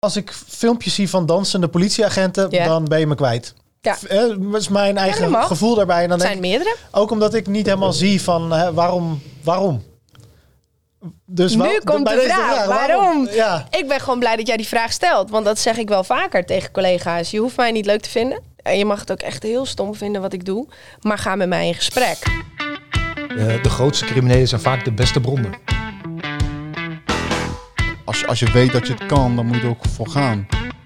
Als ik filmpjes zie van dansende politieagenten, dan ben je me kwijt. Ja. Dat is mijn eigen gevoel daarbij. En dan het zijn meerdere. Ook omdat ik niet helemaal zie van waarom. Dus nu komt de vraag. Waarom? Ja. Ik ben gewoon blij dat jij die vraag stelt. Want dat zeg ik wel vaker tegen collega's. Je hoeft mij niet leuk te vinden. En je mag het ook echt heel stom vinden wat ik doe. Maar ga met mij in gesprek. De grootste criminelen zijn vaak de beste bronnen. Als je weet dat je het kan, dan moet je er ook voor gaan.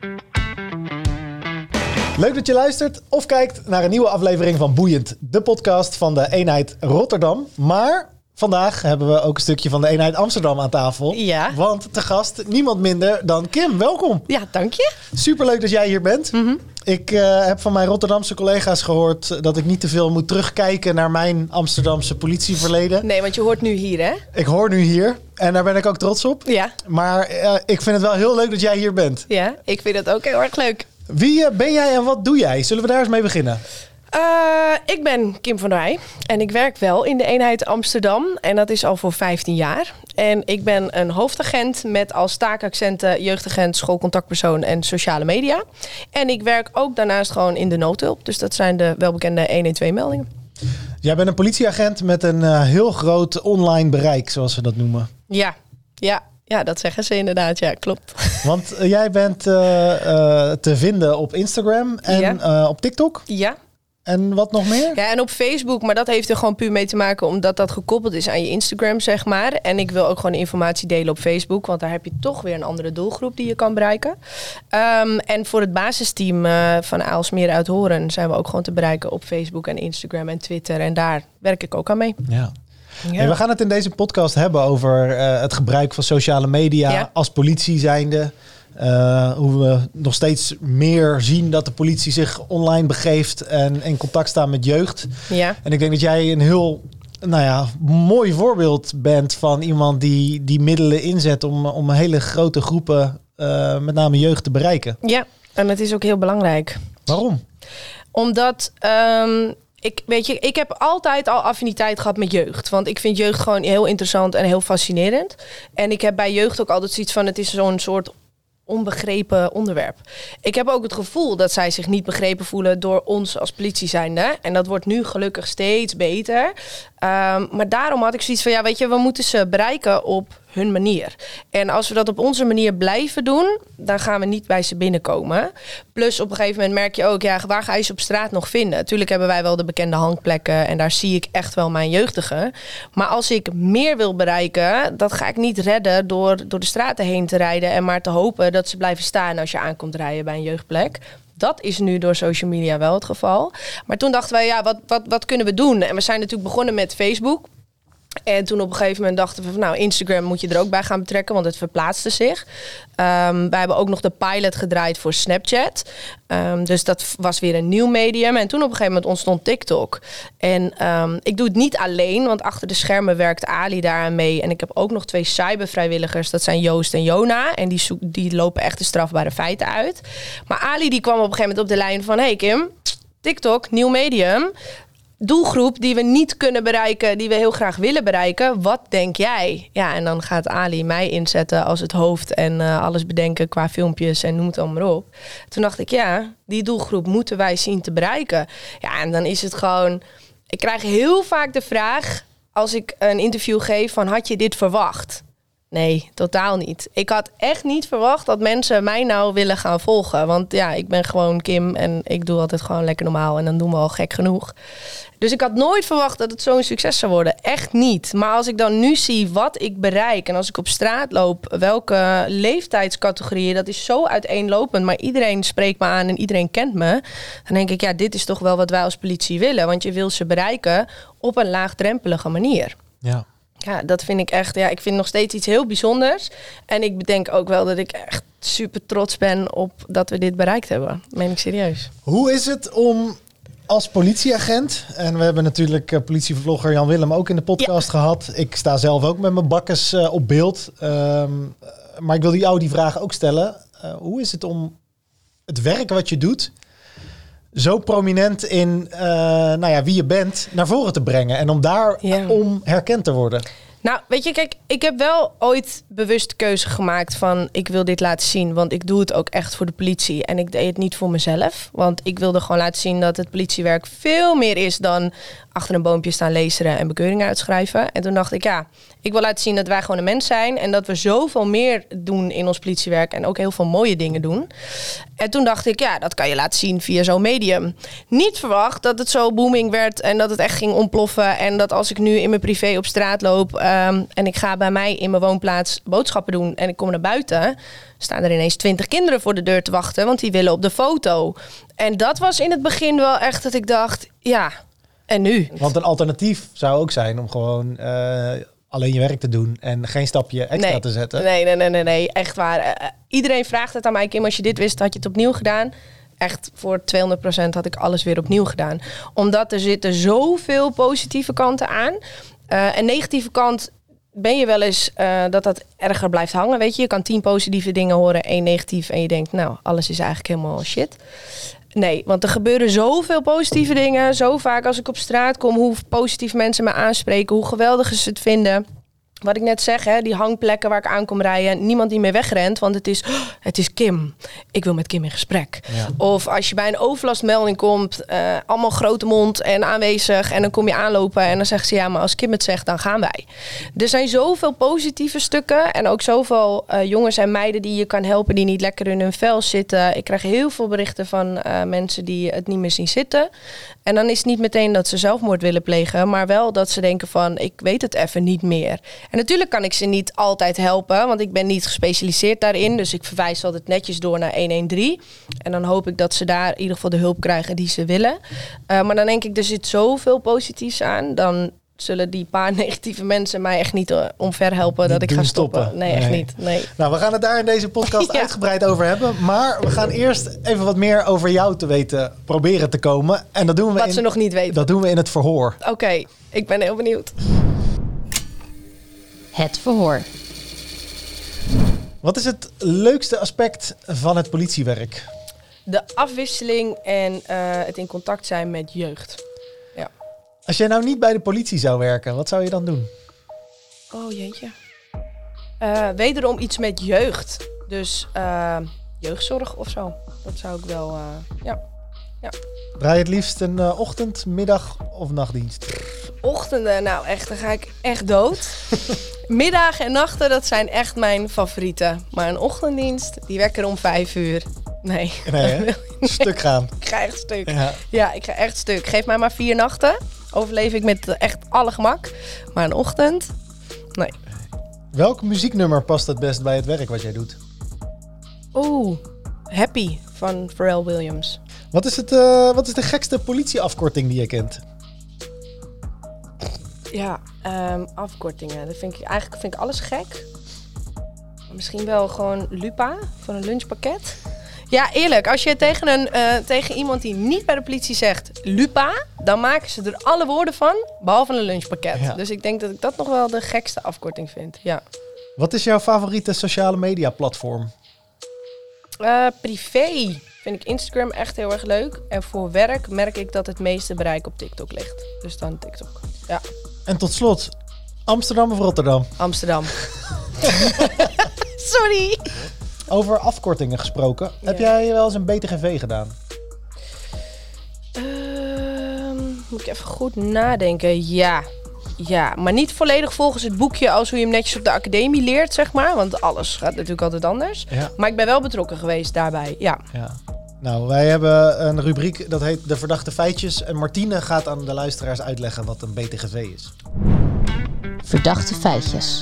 Leuk dat je luistert of kijkt naar een nieuwe aflevering van Boeiend, de podcast van de Eenheid Rotterdam. Maar vandaag hebben we ook een stukje van de Eenheid Amsterdam aan tafel. Ja. Want te gast niemand minder dan Kim. Welkom. Ja, dank je. Superleuk dat jij hier bent. Mm-hmm. Ik heb van mijn Rotterdamse collega's gehoord dat ik niet te veel moet terugkijken naar mijn Amsterdamse politieverleden. Nee, want je hoort nu hier, hè? Ik hoor nu hier en daar ben ik ook trots op. Ja. Maar ik vind het wel heel leuk dat jij hier bent. Ja, ik vind het ook heel erg leuk. Wie ben jij en wat doe jij? Zullen we daar eens mee beginnen? Ik ben Kim van der Heij en ik werk wel in de eenheid Amsterdam. En dat is al voor 15 jaar. En ik ben een hoofdagent met als taakaccenten jeugdagent, schoolcontactpersoon en sociale media. En ik werk ook daarnaast gewoon in de noodhulp. Dus dat zijn de welbekende 112-meldingen. Jij bent een politieagent met een heel groot online bereik, zoals we dat noemen. Ja, dat zeggen ze inderdaad. Ja, klopt. Want jij bent te vinden op Instagram en op TikTok. Ja. En wat nog meer? Ja, en op Facebook, maar dat heeft er gewoon puur mee te maken omdat dat gekoppeld is aan je Instagram, zeg maar. En ik wil ook gewoon informatie delen op Facebook, want daar heb je toch weer een andere doelgroep die je kan bereiken. En voor het basisteam van Aalsmeer uit Horen zijn we ook gewoon te bereiken op Facebook en Instagram en Twitter. En daar werk ik ook aan mee. Ja. Ja. Hey, we gaan het in deze podcast hebben over het gebruik van sociale media als politie zijnde. Hoe we nog steeds meer zien dat de politie zich online begeeft en in contact staat met jeugd. Ja. En ik denk dat jij een heel mooi voorbeeld bent van iemand die middelen inzet om hele grote groepen, met name jeugd, te bereiken. Ja, en het is ook heel belangrijk. Waarom? Omdat ik heb altijd al affiniteit gehad met jeugd. Want ik vind jeugd gewoon heel interessant en heel fascinerend. En ik heb bij jeugd ook altijd zoiets van, het is zo'n soort onbegrepen onderwerp. Ik heb ook het gevoel dat zij zich niet begrepen voelen door ons als politie zijnde. En dat wordt nu gelukkig steeds beter. Maar daarom had ik zoiets van, we moeten ze bereiken op hun manier. En als we dat op onze manier blijven doen, dan gaan we niet bij ze binnenkomen. Plus op een gegeven moment merk je ook, waar ga je ze op straat nog vinden? Natuurlijk hebben wij wel de bekende hangplekken en daar zie ik echt wel mijn jeugdigen. Maar als ik meer wil bereiken, dat ga ik niet redden door de straten heen te rijden en maar te hopen dat ze blijven staan als je aankomt rijden bij een jeugdplek. Dat is nu door social media wel het geval. Maar toen dachten wij, wat kunnen we doen? En we zijn natuurlijk begonnen met Facebook. En toen op een gegeven moment dachten we van, Instagram moet je er ook bij gaan betrekken, want het verplaatste zich. Wij hebben ook nog de pilot gedraaid voor Snapchat. Dus dat was weer een nieuw medium. En toen op een gegeven moment ontstond TikTok. En ik doe het niet alleen, want achter de schermen werkt Ali daaraan mee. En ik heb ook nog 2 cybervrijwilligers, dat zijn Joost en Jona. En die lopen echt de strafbare feiten uit. Maar Ali die kwam op een gegeven moment op de lijn van, hey Kim, TikTok, nieuw medium. Doelgroep die we niet kunnen bereiken, die we heel graag willen bereiken. Wat denk jij? Ja, en dan gaat Ali mij inzetten als het hoofd en alles bedenken qua filmpjes en noem het allemaal op. Toen dacht ik, die doelgroep moeten wij zien te bereiken. Ja, en dan is het gewoon, ik krijg heel vaak de vraag als ik een interview geef van, had je dit verwacht? Nee, totaal niet. Ik had echt niet verwacht dat mensen mij nou willen gaan volgen. Want ik ben gewoon Kim en ik doe altijd gewoon lekker normaal. En dan doen we al gek genoeg. Dus ik had nooit verwacht dat het zo'n succes zou worden. Echt niet. Maar als ik dan nu zie wat ik bereik en als ik op straat loop, welke leeftijdscategorieën, dat is zo uiteenlopend. Maar iedereen spreekt me aan en iedereen kent me. Dan denk ik, dit is toch wel wat wij als politie willen. Want je wil ze bereiken op een laagdrempelige manier. Ja. Ja, dat vind ik echt, ik vind nog steeds iets heel bijzonders. En ik bedenk ook wel dat ik echt super trots ben op dat we dit bereikt hebben. Meen ik serieus. Hoe is het om als politieagent, en we hebben natuurlijk politievlogger Jan Willem ook in de podcast gehad. Ik sta zelf ook met mijn bakkes op beeld. Maar ik wil jou die vraag ook stellen. Hoe is het om het werk wat je doet zo prominent in wie je bent naar voren te brengen en om daarom herkend te worden? Nou, weet je, kijk, ik heb wel ooit bewust de keuze gemaakt van ik wil dit laten zien, want ik doe het ook echt voor de politie en ik deed het niet voor mezelf, want ik wilde gewoon laten zien dat het politiewerk veel meer is dan achter een boompje staan lezen en bekeuringen uitschrijven. En toen dacht ik, ja, ik wil laten zien dat wij gewoon een mens zijn en dat we zoveel meer doen in ons politiewerk en ook heel veel mooie dingen doen. En toen dacht ik, ja, dat kan je laten zien via zo'n medium. Niet verwacht dat het zo booming werd en dat het echt ging ontploffen en dat als ik nu in mijn privé op straat loop en ik ga bij mij in mijn woonplaats boodschappen doen en ik kom naar buiten, staan er ineens 20 kinderen voor de deur te wachten, want die willen op de foto. En dat was in het begin wel echt dat ik dacht, ja, en nu? Want een alternatief zou ook zijn om gewoon alleen je werk te doen en geen stapje extra te zetten. Nee, echt waar. Iedereen vraagt het aan mij, Kim, als je dit wist, had je het opnieuw gedaan? Echt voor 200% had ik alles weer opnieuw gedaan. Omdat er zitten zoveel positieve kanten aan. Een negatieve kant ben je wel eens dat erger blijft hangen. Weet je, je kan 10 positieve dingen horen, 1 negatief en je denkt, nou, alles is eigenlijk helemaal shit. Nee, want er gebeuren zoveel positieve dingen. Zo vaak als ik op straat kom, hoe positief mensen me aanspreken, hoe geweldig ze het vinden. Wat ik net zeg, hè, die hangplekken waar ik aan kom rijden, niemand die meer wegrent, want het is Kim. Ik wil met Kim in gesprek. Ja. Of als je bij een overlastmelding komt, allemaal grote mond en aanwezig en dan kom je aanlopen en dan zeggen ze, ja, maar als Kim het zegt, dan gaan wij. Er zijn zoveel positieve stukken en ook zoveel jongens en meiden die je kan helpen die niet lekker in hun vel zitten. Ik krijg heel veel berichten van mensen die het niet meer zien zitten. En dan is het niet meteen dat ze zelfmoord willen plegen, maar wel dat ze denken van, ik weet het even niet meer. En natuurlijk kan ik ze niet altijd helpen, want ik ben niet gespecialiseerd daarin. Dus ik verwijs altijd netjes door naar 113. En dan hoop ik dat ze daar in ieder geval de hulp krijgen die ze willen. Maar dan denk ik, er zit zoveel positiefs aan. Dan zullen die paar negatieve mensen mij echt niet omver helpen dat ik ga stoppen. Nee, echt niet. Nee. Nou, we gaan het daar in deze podcast uitgebreid over hebben. Maar we gaan eerst even wat meer over jou te weten proberen te komen. En dat doen we ze nog niet weten. Dat doen we in het verhoor. Oké, ik ben heel benieuwd. Het verhoor. Wat is het leukste aspect van het politiewerk? De afwisseling en het in contact zijn met jeugd. Ja. Als jij nou niet bij de politie zou werken, wat zou je dan doen? Oh jeetje. Wederom iets met jeugd. Dus jeugdzorg of zo. Dat zou ik wel, ja. Draai je het liefst een ochtend, middag of nachtdienst? Ochtenden, nou echt, dan ga ik echt dood. Middagen en nachten, dat zijn echt mijn favorieten. Maar een ochtenddienst, die wekker om 5 uur. Nee. Stuk gaan. Ik ga echt stuk. Ja, ik ga echt stuk. Geef mij maar 4 nachten. Overleef ik met echt alle gemak. Maar een ochtend, nee. Welk muzieknummer past het best bij het werk wat jij doet? Oeh, Happy van Pharrell Williams. Wat is de gekste politieafkorting die je kent? Ja, afkortingen. Dat vind ik alles gek. Misschien wel gewoon Lupa van een lunchpakket. Ja, eerlijk. Als je tegen iemand die niet bij de politie zegt Lupa, dan maken ze er alle woorden van, behalve een lunchpakket. Ja. Dus ik denk dat ik dat nog wel de gekste afkorting vind. Ja. Wat is jouw favoriete sociale media platform? Privé vind ik Instagram echt heel erg leuk. En voor werk merk ik dat het meeste bereik op TikTok ligt. Dus dan TikTok. Ja. En tot slot, Amsterdam of Rotterdam? Amsterdam. Sorry. Over afkortingen gesproken. Ja. Heb jij wel eens een BTGV gedaan? Moet ik even goed nadenken. Ja, maar niet volledig volgens het boekje als hoe je hem netjes op de academie leert, zeg maar. Want alles gaat natuurlijk altijd anders. Ja. Maar ik ben wel betrokken geweest daarbij, ja. Nou, wij hebben een rubriek dat heet De Verdachte Feitjes. En Martine gaat aan de luisteraars uitleggen wat een BTGV is. Verdachte feitjes.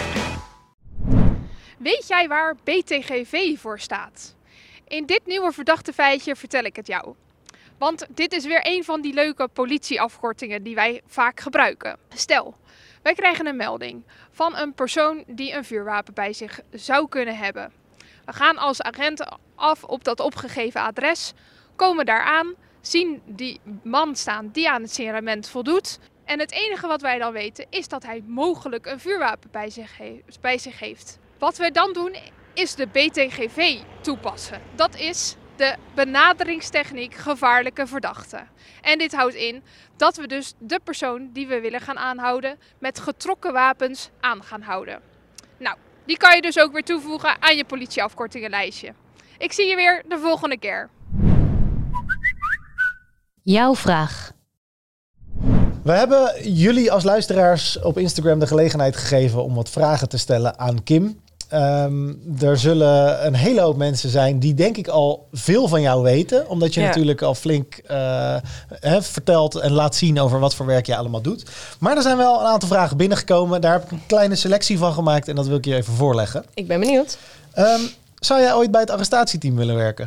Weet jij waar BTGV voor staat? In dit nieuwe verdachte feitje vertel ik het jou. Want dit is weer een van die leuke politieafkortingen die wij vaak gebruiken. Stel, wij krijgen een melding van een persoon die een vuurwapen bij zich zou kunnen hebben. We gaan als agent af op dat opgegeven adres, komen daar aan, zien die man staan die aan het signalement voldoet. En het enige wat wij dan weten is dat hij mogelijk een vuurwapen bij zich heeft. Wat wij dan doen is de BTGV toepassen. Dat is de benaderingstechniek gevaarlijke verdachte. En dit houdt in dat we dus de persoon die we willen gaan aanhouden met getrokken wapens aan gaan houden. Nou, die kan je dus ook weer toevoegen aan je politieafkortingenlijstje. Ik zie je weer de volgende keer. Jouw vraag. We hebben jullie als luisteraars op Instagram de gelegenheid gegeven om wat vragen te stellen aan Kim. Er zullen een hele hoop mensen zijn die denk ik al veel van jou weten. Omdat je natuurlijk al flink vertelt en laat zien over wat voor werk je allemaal doet. Maar er zijn wel een aantal vragen binnengekomen. Daar heb ik een kleine selectie van gemaakt en dat wil ik je even voorleggen. Ik ben benieuwd. Zou jij ooit bij het arrestatieteam willen werken?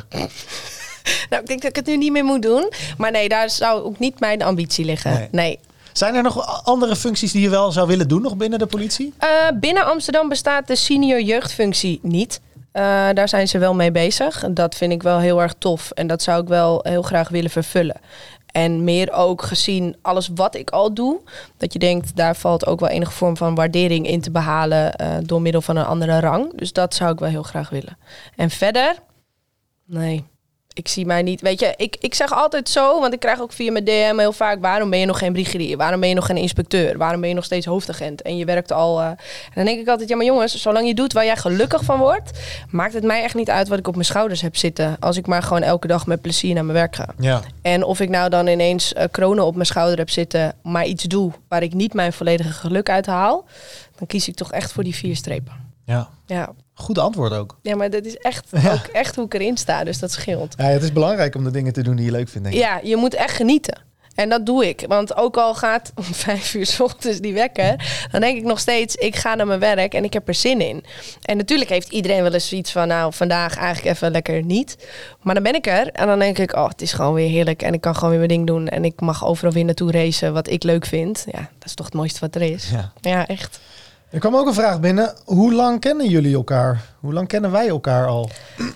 Nou, ik denk dat ik het nu niet meer moet doen. Maar nee, daar zou ook niet mijn ambitie liggen. Nee. Zijn er nog andere functies die je wel zou willen doen nog binnen de politie? Binnen Amsterdam bestaat de senior jeugdfunctie niet. Daar zijn ze wel mee bezig. Dat vind ik wel heel erg tof. En dat zou ik wel heel graag willen vervullen. En meer ook gezien alles wat ik al doe. Dat je denkt, daar valt ook wel enige vorm van waardering in te behalen. Door middel van een andere rang. Dus dat zou ik wel heel graag willen. En verder? Nee. Ik zie mij niet. Weet je, ik zeg altijd zo, want ik krijg ook via mijn DM heel vaak: waarom ben je nog geen brigadier? Waarom ben je nog geen inspecteur? Waarom ben je nog steeds hoofdagent? En je werkt al. En dan denk ik altijd: ja, maar jongens, zolang je doet waar jij gelukkig van wordt, maakt het mij echt niet uit wat ik op mijn schouders heb zitten. Als ik maar gewoon elke dag met plezier naar mijn werk ga. Ja. En of ik nou dan ineens kronen op mijn schouder heb zitten, maar iets doe waar ik niet mijn volledige geluk uit haal, dan kies ik toch echt voor die 4 strepen. Ja. Goed antwoord ook. Ja, maar dat is echt, ook echt hoe ik erin sta. Dus dat scheelt. Ja, het is belangrijk om de dingen te doen die je leuk vindt, denk ik. Ja, je moet echt genieten. En dat doe ik. Want ook al gaat om 5 uur 's ochtends die wekker, dan denk ik nog steeds, ik ga naar mijn werk en ik heb er zin in. En natuurlijk heeft iedereen wel eens zoiets van, nou, vandaag eigenlijk even lekker niet. Maar dan ben ik er en dan denk ik, oh, het is gewoon weer heerlijk. En ik kan gewoon weer mijn ding doen. En ik mag overal weer naartoe racen wat ik leuk vind. Ja, dat is toch het mooiste wat er is. Ja, echt. Er kwam ook een vraag binnen. Hoe lang kennen jullie elkaar? Hoe lang kennen wij elkaar al?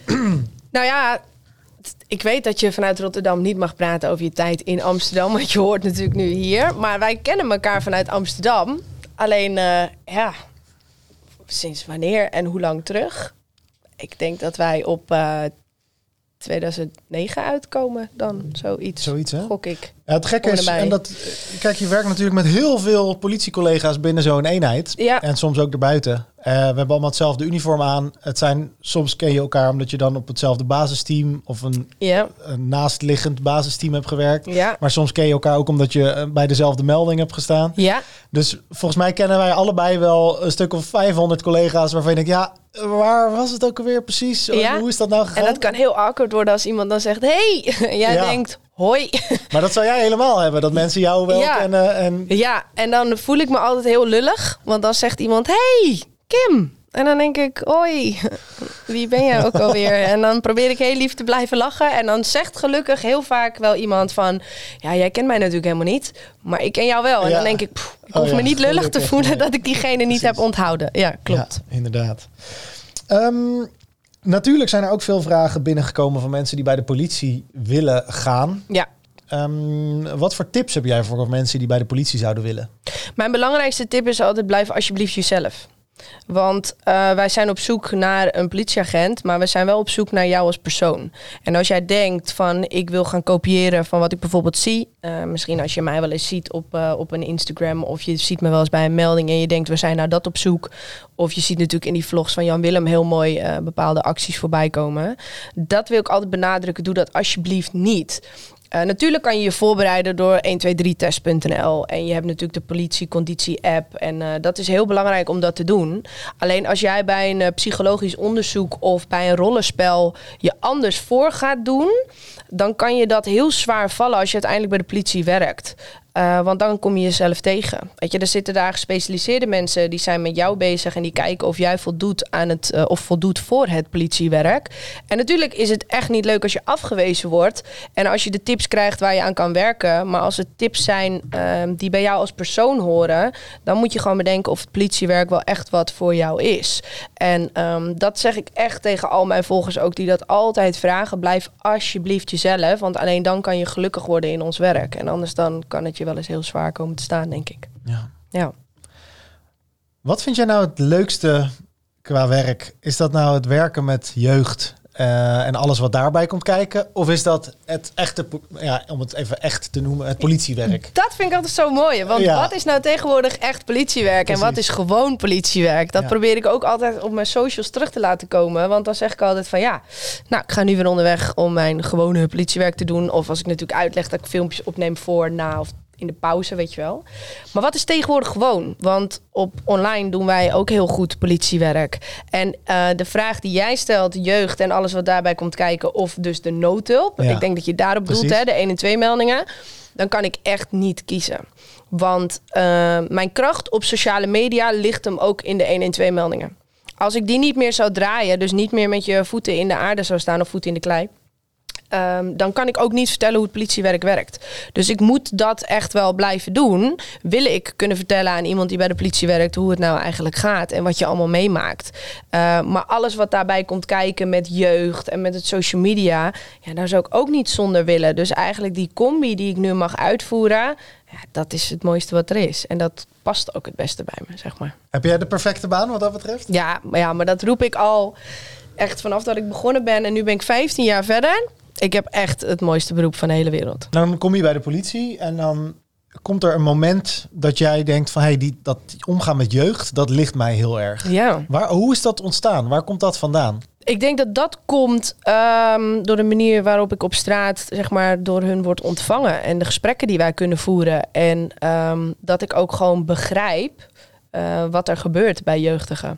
Nou ja, ik weet dat je vanuit Rotterdam niet mag praten over je tijd in Amsterdam. Want je hoort natuurlijk nu hier. Maar wij kennen elkaar vanuit Amsterdam. Alleen, sinds wanneer en hoe lang terug? Ik denk dat wij op 2009 uitkomen dan. Zoiets, hè? Gok ik. Ja, het gekke is, en dat, kijk, je werkt natuurlijk met heel veel politiecollega's binnen zo'n eenheid. Ja. En soms ook erbuiten. We hebben allemaal hetzelfde uniform aan. Soms ken je elkaar omdat je dan op hetzelfde basisteam of een naastliggend basisteam hebt gewerkt. Ja. Maar soms ken je elkaar ook omdat je bij dezelfde melding hebt gestaan. Ja. Dus volgens mij kennen wij allebei wel een stuk of 500 collega's waarvan je denkt, waar was het ook alweer precies? Ja. Hoe is dat nou gegaan? En dat kan heel awkward worden als iemand dan zegt, hey! En jij denkt, hoi. Maar dat zou jij helemaal hebben, dat mensen jou wel kennen. Ja, en dan voel ik me altijd heel lullig. Want dan zegt iemand, hey, Kim. En dan denk ik, hoi, wie ben jij ook alweer? En dan probeer ik heel lief te blijven lachen. En dan zegt gelukkig heel vaak wel iemand van, ja, jij kent mij natuurlijk helemaal niet, maar ik ken jou wel. En dan denk ik, ik hoef me niet lullig te voelen dat ik diegene niet heb onthouden. Ja, klopt. Ja, inderdaad. Natuurlijk zijn er ook veel vragen binnengekomen van mensen die bij de politie willen gaan. Ja. Wat voor tips heb jij voor mensen die bij de politie zouden willen? Mijn belangrijkste tip is altijd, blijf alsjeblieft jezelf. Want wij zijn op zoek naar een politieagent, maar we zijn wel op zoek naar jou als persoon. En als jij denkt van, ik wil gaan kopiëren van wat ik bijvoorbeeld zie. Misschien als je mij wel eens ziet op een Instagram, of je ziet me wel eens bij een melding en je denkt, we zijn naar dat op zoek. Of je ziet natuurlijk in die vlogs van Jan Willem heel mooi bepaalde acties voorbij komen. Dat wil ik altijd benadrukken, doe dat alsjeblieft niet. Natuurlijk kan je je voorbereiden door 123test.nl. En je hebt natuurlijk de politieconditie-app. En dat is heel belangrijk om dat te doen. Alleen als jij bij een psychologisch onderzoek of bij een rollenspel je anders voor gaat doen, dan kan je dat heel zwaar vallen als je uiteindelijk bij de politie werkt. Want dan kom je jezelf tegen. Weet je, er zitten daar gespecialiseerde mensen die zijn met jou bezig en die kijken of jij voldoet aan het of voldoet voor het politiewerk. En natuurlijk is het echt niet leuk als je afgewezen wordt en als je de tips krijgt waar je aan kan werken. Maar als het tips zijn die bij jou als persoon horen, dan moet je gewoon bedenken of het politiewerk wel echt wat voor jou is. En dat zeg ik echt tegen al mijn volgers ook die dat altijd vragen. Blijf alsjeblieft jezelf, want alleen dan kan je gelukkig worden in ons werk. En anders dan kan het je wel eens heel zwaar komen te staan, denk ik. Ja. Wat vind jij nou het leukste qua werk? Is dat nou het werken met jeugd en alles wat daarbij komt kijken? Of is dat het echte, om het even echt te noemen, het politiewerk? Dat vind ik altijd zo mooi. Want wat is nou tegenwoordig echt politiewerk? Precies. En wat is gewoon politiewerk? Dat probeer ik ook altijd op mijn socials terug te laten komen. Want dan zeg ik altijd van ik ga nu weer onderweg om mijn gewone politiewerk te doen. Of als ik natuurlijk uitleg dat ik filmpjes opneem voor, na of in de pauze, weet je wel. Maar wat is tegenwoordig gewoon? Want op online doen wij ook heel goed politiewerk. En de vraag die jij stelt, jeugd en alles wat daarbij komt kijken, of dus de noodhulp. Ik denk dat je daarop bedoelt, hè, de 1 en 2 meldingen. Dan kan ik echt niet kiezen. Want mijn kracht op sociale media ligt hem ook in de 1 en 2 meldingen. Als ik die niet meer zou draaien, dus niet meer met je voeten in de aarde zou staan of voeten in de klei, dan kan ik ook niet vertellen hoe het politiewerk werkt. Dus ik moet dat echt wel blijven doen. Wil ik kunnen vertellen aan iemand die bij de politie werkt hoe het nou eigenlijk gaat en wat je allemaal meemaakt. Maar alles wat daarbij komt kijken met jeugd en met het social media, daar zou ik ook niet zonder willen. Dus eigenlijk die combi die ik nu mag uitvoeren, dat is het mooiste wat er is. En dat past ook het beste bij me, zeg maar. Heb jij de perfecte baan wat dat betreft? Ja, maar dat roep ik al echt vanaf dat ik begonnen ben. En nu ben ik 15 jaar verder. Ik heb echt het mooiste beroep van de hele wereld. Dan kom je bij de politie en dan komt er een moment dat jij denkt van dat omgaan met jeugd, dat ligt mij heel erg. Ja. Hoe is dat ontstaan? Waar komt dat vandaan? Ik denk dat komt door de manier waarop ik op straat, zeg maar, door hun word ontvangen. En de gesprekken die wij kunnen voeren. En dat ik ook gewoon begrijp wat er gebeurt bij jeugdigen.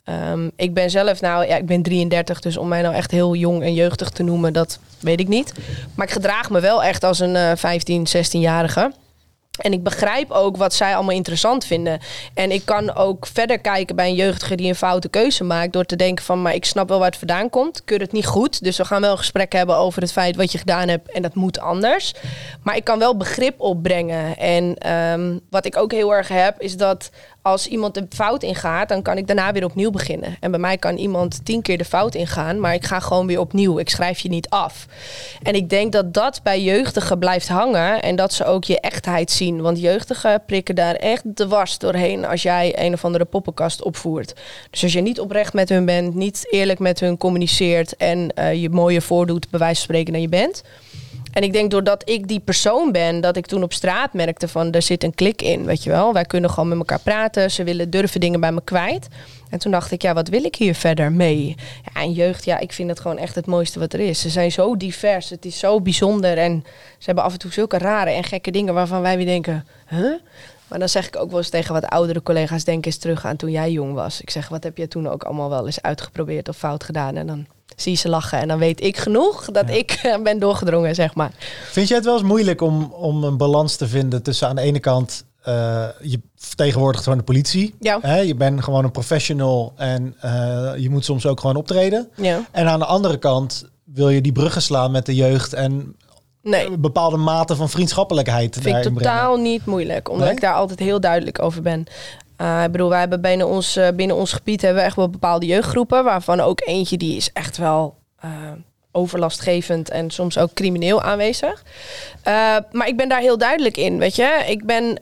Ik ben zelf ik ben 33, dus om mij nou echt heel jong en jeugdig te noemen, dat weet ik niet. Maar ik gedraag me wel echt als een 15, 16-jarige. En ik begrijp ook wat zij allemaal interessant vinden. En ik kan ook verder kijken bij een jeugdige die een foute keuze maakt, door te denken van, maar ik snap wel waar het vandaan komt. Ik keur het niet goed, dus we gaan wel een gesprek hebben over het feit wat je gedaan hebt en dat moet anders. Maar ik kan wel begrip opbrengen. En wat ik ook heel erg heb, is dat als iemand de fout ingaat, dan kan ik daarna weer opnieuw beginnen. En bij mij kan iemand 10 keer de fout ingaan, maar ik ga gewoon weer opnieuw. Ik schrijf je niet af. En ik denk dat dat bij jeugdigen blijft hangen en dat ze ook je echtheid zien. Want jeugdigen prikken daar echt dwars doorheen als jij een of andere poppenkast opvoert. Dus als je niet oprecht met hun bent, niet eerlijk met hun communiceert en je mooier voordoet, bij wijze van spreken, dan je bent. En ik denk doordat ik die persoon ben, dat ik toen op straat merkte van, er zit een klik in, weet je wel. Wij kunnen gewoon met elkaar praten, ze willen durven dingen bij me kwijt. En toen dacht ik, wat wil ik hier verder mee? Ja, en jeugd, ik vind het gewoon echt het mooiste wat er is. Ze zijn zo divers, het is zo bijzonder en ze hebben af en toe zulke rare en gekke dingen waarvan wij weer denken, huh? Maar dan zeg ik ook wel eens tegen wat oudere collega's, denk eens terug aan toen jij jong was. Ik zeg, wat heb je toen ook allemaal wel eens uitgeprobeerd of fout gedaan? En dan zie je ze lachen en dan weet ik genoeg dat ik ben doorgedrongen, zeg maar. Vind jij het wel eens moeilijk om een balans te vinden tussen aan de ene kant, je vertegenwoordigt gewoon de politie. Ja. Hè? Je bent gewoon een professional en je moet soms ook gewoon optreden. Ja. En aan de andere kant wil je die bruggen slaan met de jeugd en een bepaalde mate van vriendschappelijkheid vind ik totaal brengen. niet moeilijk, omdat ik daar altijd heel duidelijk over ben. Ik bedoel, wij hebben binnen ons gebied hebben we echt wel bepaalde jeugdgroepen, waarvan ook eentje die is echt wel overlastgevend en soms ook crimineel aanwezig. Maar ik ben daar heel duidelijk in, weet je.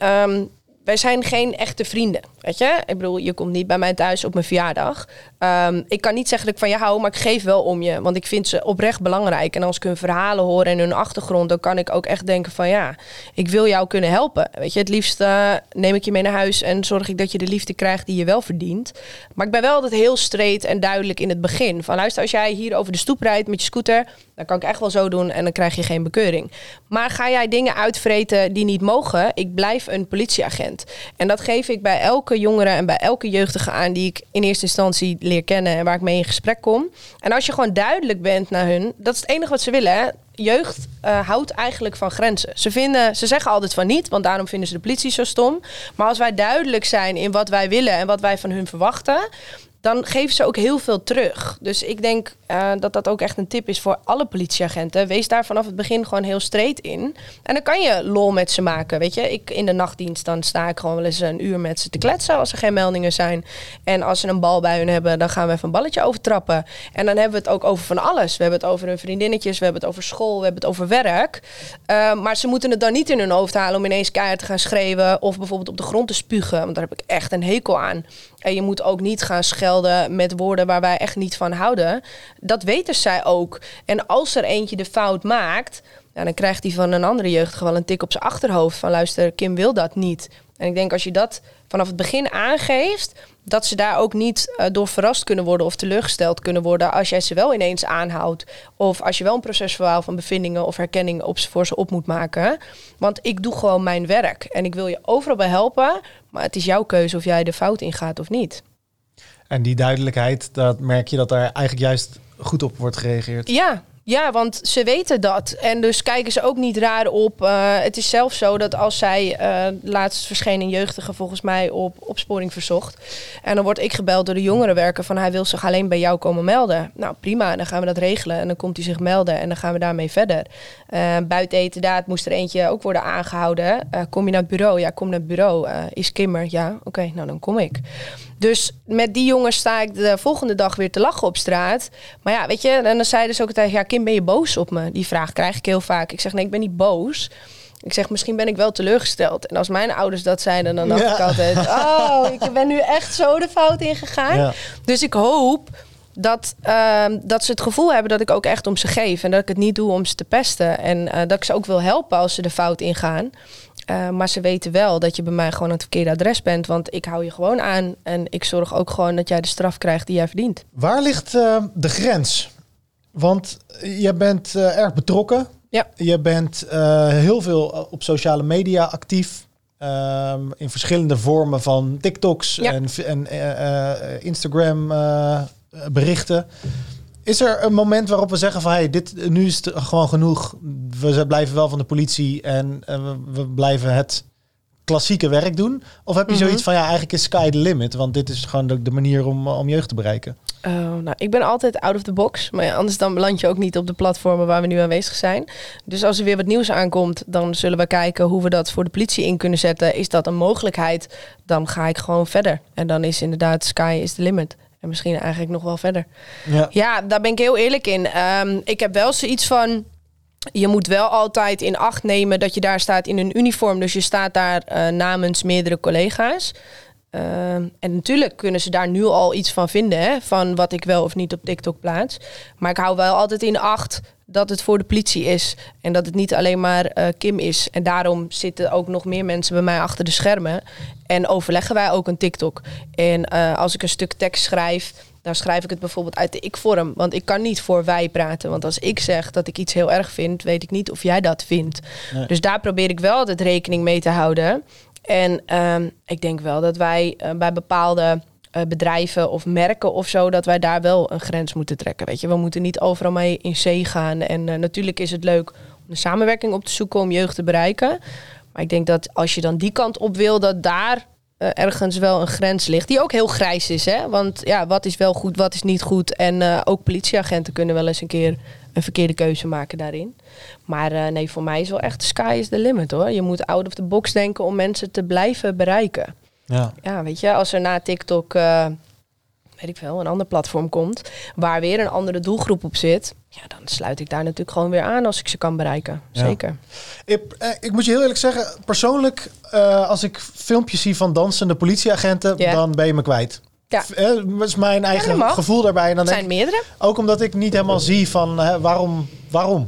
Wij zijn geen echte vrienden, weet je. Ik bedoel, je komt niet bij mij thuis op mijn verjaardag. Ik kan niet zeggen dat ik van je hou, maar ik geef wel om je. Want ik vind ze oprecht belangrijk. En als ik hun verhalen hoor en hun achtergrond, dan kan ik ook echt denken van ik wil jou kunnen helpen. Weet je, het liefst neem ik je mee naar huis en zorg ik dat je de liefde krijgt die je wel verdient. Maar ik ben wel altijd heel straight en duidelijk in het begin. Van luister, als jij hier over de stoep rijdt met je scooter, dan kan ik echt wel zo doen en dan krijg je geen bekeuring. Maar ga jij dingen uitvreten die niet mogen, ik blijf een politieagent. En dat geef ik bij elke jongere en bij elke jeugdige aan die ik in eerste instantie leer kennen en waar ik mee in gesprek kom. En als je gewoon duidelijk bent naar hun, dat is het enige wat ze willen, hè? Jeugd houdt eigenlijk van grenzen. Ze zeggen altijd van niet, want daarom vinden ze de politie zo stom. Maar als wij duidelijk zijn in wat wij willen en wat wij van hun verwachten, dan geven ze ook heel veel terug. Dus ik denk dat dat ook echt een tip is voor alle politieagenten. Wees daar vanaf het begin gewoon heel straight in. En dan kan je lol met ze maken, weet je. In de nachtdienst, dan sta ik gewoon wel eens een uur met ze te kletsen als er geen meldingen zijn. En als ze een bal bij hun hebben, dan gaan we even een balletje overtrappen. En dan hebben we het ook over van alles. We hebben het over hun vriendinnetjes, we hebben het over school, we hebben het over werk. Maar ze moeten het dan niet in hun hoofd halen om ineens keihard te gaan schreeuwen of bijvoorbeeld op de grond te spugen. Want daar heb ik echt een hekel aan. En je moet ook niet gaan schelden met woorden waar wij echt niet van houden. Dat weten zij ook. En als er eentje de fout maakt, dan krijgt hij van een andere jeugdige wel een tik op zijn achterhoofd. Van luister, Kim wil dat niet. En ik denk als je dat vanaf het begin aangeeft, dat ze daar ook niet door verrast kunnen worden of teleurgesteld kunnen worden als jij ze wel ineens aanhoudt. Of als je wel een procesverhaal van bevindingen of herkenning voor ze op moet maken. Want ik doe gewoon mijn werk. En ik wil je overal bij helpen. Maar het is jouw keuze of jij de fout ingaat of niet. En die duidelijkheid, dat merk je dat daar eigenlijk juist goed op wordt gereageerd. Ja, want ze weten dat. En dus kijken ze ook niet raar op. Het is zelfs zo dat als zij laatst verscheen een jeugdige volgens mij op opsporing verzocht. En dan word ik gebeld door de jongerenwerker van hij wil zich alleen bij jou komen melden. Nou prima, dan gaan we dat regelen. En dan komt hij zich melden en dan gaan we daarmee verder. Buiten eten moest er eentje ook worden aangehouden. Kom je naar het bureau? Ja, kom naar het bureau. Is Kim er? Ja, oké, nou dan kom ik. Dus met die jongens sta ik de volgende dag weer te lachen op straat. Maar ja, weet je, en dan zeiden ze ook altijd, ja, Kim, ben je boos op me? Die vraag krijg ik heel vaak. Ik zeg, nee, ik ben niet boos. Ik zeg, misschien ben ik wel teleurgesteld. En als mijn ouders dat zeiden, dan dacht ik altijd, ik ben nu echt zo de fout ingegaan. Ja. Dus ik hoop dat ze het gevoel hebben dat ik ook echt om ze geef. En dat ik het niet doe om ze te pesten. En dat ik ze ook wil helpen als ze de fout ingaan. Maar ze weten wel dat je bij mij gewoon aan het verkeerde adres bent. Want ik hou je gewoon aan. En ik zorg ook gewoon dat jij de straf krijgt die jij verdient. Waar ligt de grens? Want je bent erg betrokken. Ja. Je bent heel veel op sociale media actief. In verschillende vormen van TikToks en Instagram berichten. Is er een moment waarop we zeggen van nu is het gewoon genoeg. We blijven wel van de politie en we blijven het klassieke werk doen? Of heb je zoiets van eigenlijk is sky the limit? Want dit is gewoon de manier om jeugd te bereiken. Nou, ik ben altijd out of the box. Maar anders dan beland je ook niet op de platformen waar we nu aanwezig zijn. Dus als er weer wat nieuws aankomt, dan zullen we kijken hoe we dat voor de politie in kunnen zetten. Is dat een mogelijkheid? Dan ga ik gewoon verder. En dan is inderdaad sky is the limit. En misschien eigenlijk nog wel verder. Ja, daar ben ik heel eerlijk in. Ik heb wel zoiets van, je moet wel altijd in acht nemen dat je daar staat in een uniform. Dus je staat daar namens meerdere collega's. En natuurlijk kunnen ze daar nu al iets van vinden. Hè, van wat ik wel of niet op TikTok plaats. Maar ik hou wel altijd in acht dat het voor de politie is. En dat het niet alleen maar Kim is. En daarom zitten ook nog meer mensen bij mij achter de schermen. En overleggen wij ook een TikTok. En als ik een stuk tekst schrijf, dan schrijf ik het bijvoorbeeld uit de ik-vorm. Want ik kan niet voor wij praten. Want als ik zeg dat ik iets heel erg vind, weet ik niet of jij dat vindt. Nee. Dus daar probeer ik wel altijd rekening mee te houden. En ik denk wel dat wij bij bepaalde bedrijven of merken of zo, dat wij daar wel een grens moeten trekken. Weet je, we moeten niet overal mee in zee gaan. En natuurlijk is het leuk om een samenwerking op te zoeken om jeugd te bereiken. Maar ik denk dat als je dan die kant op wil, dat daar ergens wel een grens ligt. Die ook heel grijs is, hè? Want ja, wat is wel goed, wat is niet goed. En ook politieagenten kunnen wel eens een keer een verkeerde keuze maken daarin. Maar nee, voor mij is wel echt the sky is the limit, hoor. Je moet out of the box denken om mensen te blijven bereiken. Ja, weet je, als er na TikTok, weet ik veel, een ander platform komt, waar weer een andere doelgroep op zit, ja, dan sluit ik daar natuurlijk gewoon weer aan als ik ze kan bereiken. Ja. Zeker. Ik moet je heel eerlijk zeggen, persoonlijk, als ik filmpjes zie van dansende politieagenten, dan ben je me kwijt. Ja. Dat is mijn eigen gevoel daarbij. En dan zijn meerdere. Ook omdat ik niet helemaal zie van waarom.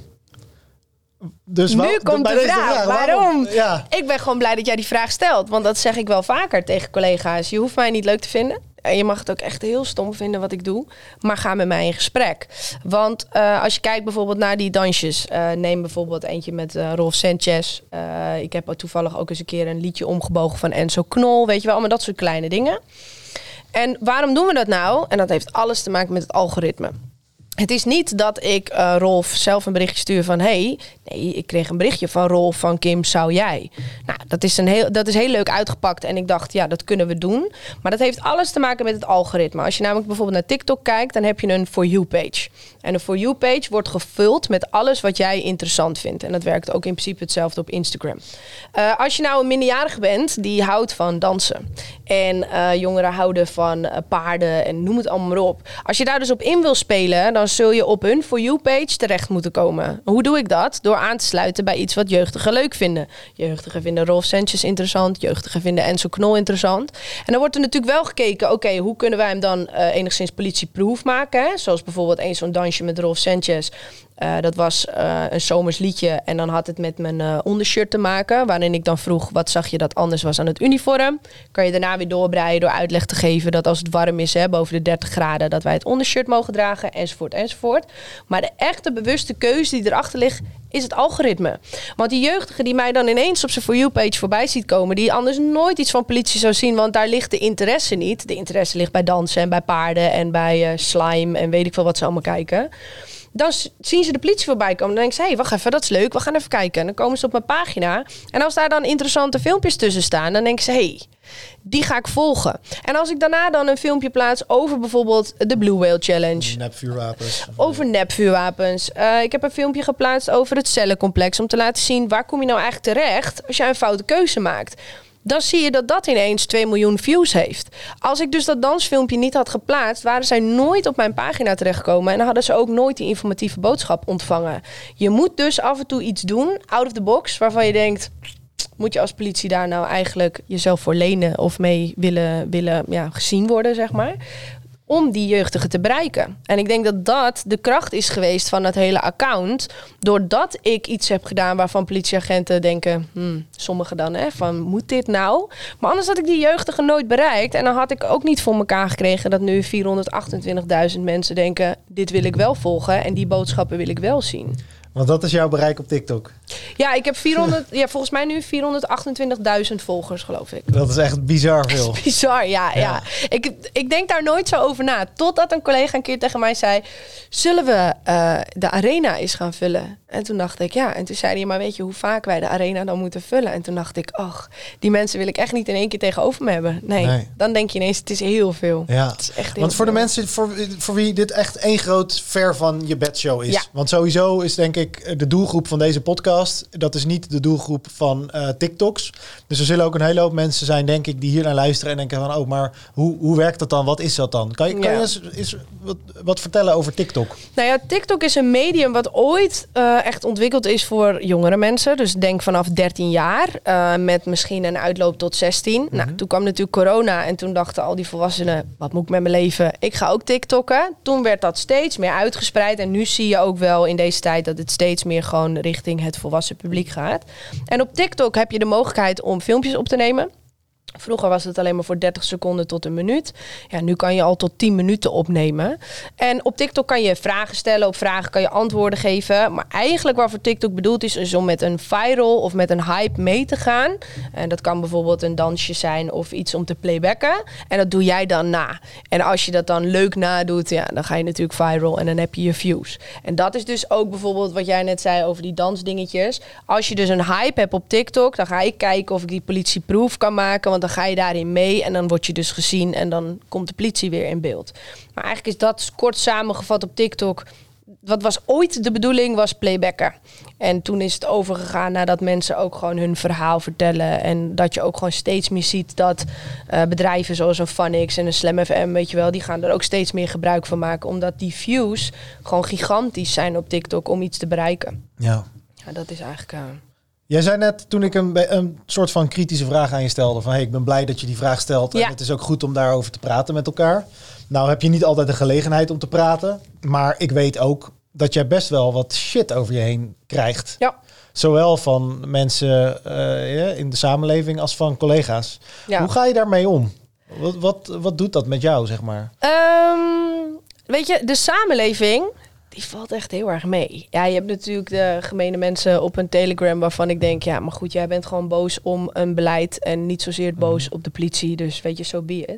Dus nu komt de vraag, waarom? Ja. Ik ben gewoon blij dat jij die vraag stelt. Want dat zeg ik wel vaker tegen collega's. Je hoeft mij niet leuk te vinden. En je mag het ook echt heel stom vinden wat ik doe. Maar ga met mij in gesprek. Want als je kijkt bijvoorbeeld naar die dansjes. Neem bijvoorbeeld eentje met Rolf Sanchez. Ik heb toevallig ook eens een keer een liedje omgebogen van Enzo Knol. Weet je wel, allemaal dat soort kleine dingen. En waarom doen we dat nou? En dat heeft alles te maken met het algoritme. Het is niet dat ik Rolf zelf een berichtje stuur van nee, ik kreeg een berichtje van Rolf van Kim, zou jij? Nou, dat is heel leuk uitgepakt en ik dacht, ja, dat kunnen we doen. Maar dat heeft alles te maken met het algoritme. Als je namelijk bijvoorbeeld naar TikTok kijkt, dan heb je een For You page. En een For You page wordt gevuld met alles wat jij interessant vindt. En dat werkt ook in principe hetzelfde op Instagram. Als je nou een minderjarige bent die houdt van dansen en jongeren houden van paarden en noem het allemaal maar op. Als je daar dus op in wil spelen, dan dan zul je op hun For You-page terecht moeten komen. Hoe doe ik dat? Door aan te sluiten bij iets wat jeugdigen leuk vinden. Jeugdigen vinden Rolf Sanchez interessant. Jeugdigen vinden Enzo Knol interessant. En dan wordt er natuurlijk wel gekeken, oké, hoe kunnen wij hem dan enigszins politieproof maken? Hè? Zoals bijvoorbeeld eens zo'n dansje met Rolf Sanchez. Dat was een zomers liedje en dan had het met mijn ondershirt te maken. Waarin ik dan vroeg, wat zag je dat anders was aan het uniform? Kan je daarna weer doorbreien door uitleg te geven dat als het warm is, boven de 30 graden, dat wij het ondershirt mogen dragen, enzovoort, enzovoort. Maar de echte bewuste keuze die erachter ligt, is het algoritme. Want die jeugdige die mij dan ineens op zijn For You-page voorbij ziet komen, die anders nooit iets van politie zou zien, want daar ligt de interesse niet. De interesse ligt bij dansen en bij paarden en bij slime en weet ik veel wat ze allemaal kijken. Dan zien ze de politie voorbij komen. Dan denken ze, hey, wacht even, dat is leuk. We gaan even kijken. En dan komen ze op mijn pagina. En als daar dan interessante filmpjes tussen staan, dan denken ze, hey, die ga ik volgen. En als ik daarna dan een filmpje plaats over bijvoorbeeld de Blue Whale Challenge. Nepvuurwapens. Over nepvuurwapens. Ik heb een filmpje geplaatst over het cellencomplex. Om te laten zien, waar kom je nou eigenlijk terecht als jij een foute keuze maakt. Dan zie je dat dat ineens 2 miljoen views heeft. Als ik dus dat dansfilmpje niet had geplaatst, waren zij nooit op mijn pagina terechtgekomen. En dan hadden ze ook nooit die informatieve boodschap ontvangen. Je moet dus af en toe iets doen, out of the box, waarvan je denkt, moet je als politie daar nou eigenlijk jezelf voor lenen of mee willen gezien worden, zeg maar, om die jeugdigen te bereiken. En ik denk dat dat de kracht is geweest van het hele account. Doordat ik iets heb gedaan waarvan politieagenten denken, sommigen dan, van moet dit nou? Maar anders had ik die jeugdigen nooit bereikt. En dan had ik ook niet voor elkaar gekregen dat nu 428.000 mensen denken, dit wil ik wel volgen en die boodschappen wil ik wel zien. Want dat is jouw bereik op TikTok. Ja, ik heb volgens mij nu 428.000 volgers, geloof ik. Dat is echt bizar veel. Dat is bizar, ja. Ik denk daar nooit zo over na. Totdat een collega een keer tegen mij zei, zullen we de arena eens gaan vullen? En toen dacht ik, ja. En toen zei hij, maar weet je hoe vaak wij de arena dan moeten vullen? En toen dacht ik, ach, die mensen wil ik echt niet in één keer tegenover me hebben. Nee. Dan denk je ineens, het is heel veel. Ja. Het is echt heel Want voor veel. de mensen voor wie dit echt één groot ver van je bedshow is. Ja. Want sowieso is denk ik de doelgroep van deze podcast, dat is niet de doelgroep van TikToks. Dus er zullen ook een hele hoop mensen zijn, denk ik, die hier naar luisteren en denken van, oh, maar hoe werkt dat dan? Wat is dat dan? Kan je eens wat vertellen over TikTok? Nou ja, TikTok is een medium wat ooit echt ontwikkeld is voor jongere mensen. Dus denk vanaf 13 jaar, met misschien een uitloop tot 16. Mm-hmm. Nou, toen kwam natuurlijk corona en toen dachten al die volwassenen, wat moet ik met mijn leven? Ik ga ook TikTokken. Toen werd dat steeds meer uitgespreid en nu zie je ook wel in deze tijd dat het steeds meer gewoon richting het volwassen publiek gaat. En op TikTok heb je de mogelijkheid om filmpjes op te nemen. Vroeger was het alleen maar voor 30 seconden tot een minuut. Ja, nu kan je al tot 10 minuten opnemen. En op TikTok kan je vragen stellen. Op vragen kan je antwoorden geven. Maar eigenlijk waarvoor TikTok bedoeld is om met een viral of met een hype mee te gaan. En dat kan bijvoorbeeld een dansje zijn of iets om te playbacken. En dat doe jij dan na. En als je dat dan leuk nadoet, ja, dan ga je natuurlijk viral en dan heb je je views. En dat is dus ook bijvoorbeeld wat jij net zei over die dansdingetjes. Als je dus een hype hebt op TikTok, dan ga ik kijken of ik die politieproof kan maken. Want dan ga je daarin mee en dan word je dus gezien en dan komt de politie weer in beeld. Maar eigenlijk is dat kort samengevat op TikTok. Wat was ooit de bedoeling was playbacken. En toen is het overgegaan naar dat mensen ook gewoon hun verhaal vertellen. En dat je ook gewoon steeds meer ziet dat bedrijven zoals een Funix en een Slam FM, weet je wel, die gaan er ook steeds meer gebruik van maken. Omdat die views gewoon gigantisch zijn op TikTok om iets te bereiken. Ja, dat is eigenlijk... Jij zei net, toen ik een soort van kritische vraag aan je stelde, van hey, ik ben blij dat je die vraag stelt. Ja. En het is ook goed om daarover te praten met elkaar. Nou heb je niet altijd de gelegenheid om te praten. Maar ik weet ook dat jij best wel wat shit over je heen krijgt. Ja. Zowel van mensen in de samenleving als van collega's. Ja. Hoe ga je daarmee om? Wat doet dat met jou, zeg maar? Weet je, de samenleving, die valt echt heel erg mee. Ja, je hebt natuurlijk de gemene mensen op een Telegram waarvan ik denk, ja, maar goed, jij bent gewoon boos om een beleid en niet zozeer boos op de politie. Dus weet je, so be it.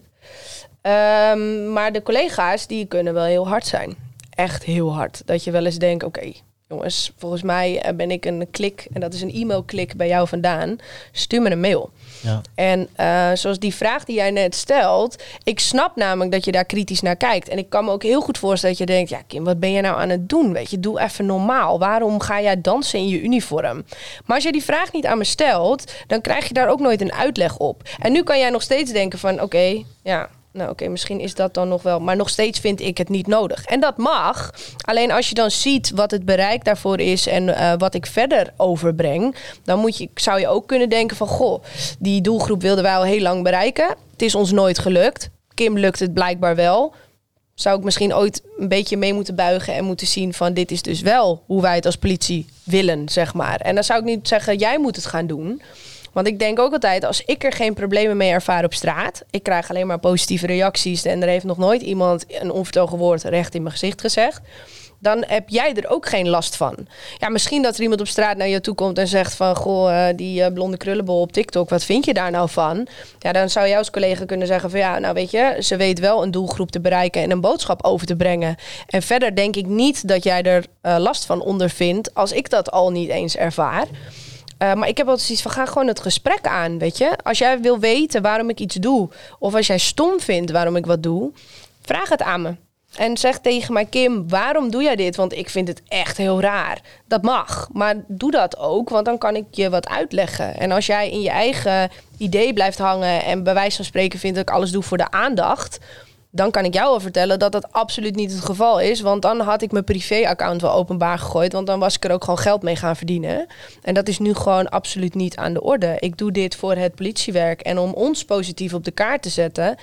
Maar de collega's, die kunnen wel heel hard zijn. Echt heel hard. Dat je wel eens denkt, oké, jongens, volgens mij ben ik een klik, en dat is een e-mailklik bij jou vandaan. Stuur me een mail. Ja. En zoals die vraag die jij net stelt, ik snap namelijk dat je daar kritisch naar kijkt. En ik kan me ook heel goed voorstellen dat je denkt, ja Kim, wat ben je nou aan het doen? Weet je, doe even normaal. Waarom ga jij dansen in je uniform? Maar als je die vraag niet aan me stelt, dan krijg je daar ook nooit een uitleg op. En nu kan jij nog steeds denken van, oké, ja, nou oké, misschien is dat dan nog wel. Maar nog steeds vind ik het niet nodig. En dat mag. Alleen als je dan ziet wat het bereik daarvoor is en wat ik verder overbreng, dan zou je ook kunnen denken van, goh, die doelgroep wilden wij al heel lang bereiken. Het is ons nooit gelukt. Kim lukt het blijkbaar wel. Zou ik misschien ooit een beetje mee moeten buigen en moeten zien van, dit is dus wel hoe wij het als politie willen, zeg maar. En dan zou ik niet zeggen, jij moet het gaan doen. Want ik denk ook altijd, als ik er geen problemen mee ervaar op straat, ik krijg alleen maar positieve reacties en er heeft nog nooit iemand een onvertogen woord recht in mijn gezicht gezegd, dan heb jij er ook geen last van. Ja, misschien dat er iemand op straat naar je toe komt en zegt van, goh, die blonde krullenbol op TikTok, wat vind je daar nou van? Ja, dan zou jij als collega kunnen zeggen van, ja, nou weet je, ze weet wel een doelgroep te bereiken en een boodschap over te brengen. En verder denk ik niet dat jij er last van ondervindt als ik dat al niet eens ervaar. Maar ik heb altijd zoiets van, ga gewoon het gesprek aan, weet je. Als jij wil weten waarom ik iets doe, of als jij stom vindt waarom ik wat doe, vraag het aan me. En zeg tegen mij, Kim, waarom doe jij dit? Want ik vind het echt heel raar. Dat mag, maar doe dat ook, want dan kan ik je wat uitleggen. En als jij in je eigen idee blijft hangen en bij wijze van spreken vindt dat ik alles doe voor de aandacht, dan kan ik jou wel vertellen dat dat absoluut niet het geval is. Want dan had ik mijn privé-account wel openbaar gegooid. Want dan was ik er ook gewoon geld mee gaan verdienen. En dat is nu gewoon absoluut niet aan de orde. Ik doe dit voor het politiewerk en om ons positief op de kaart te zetten.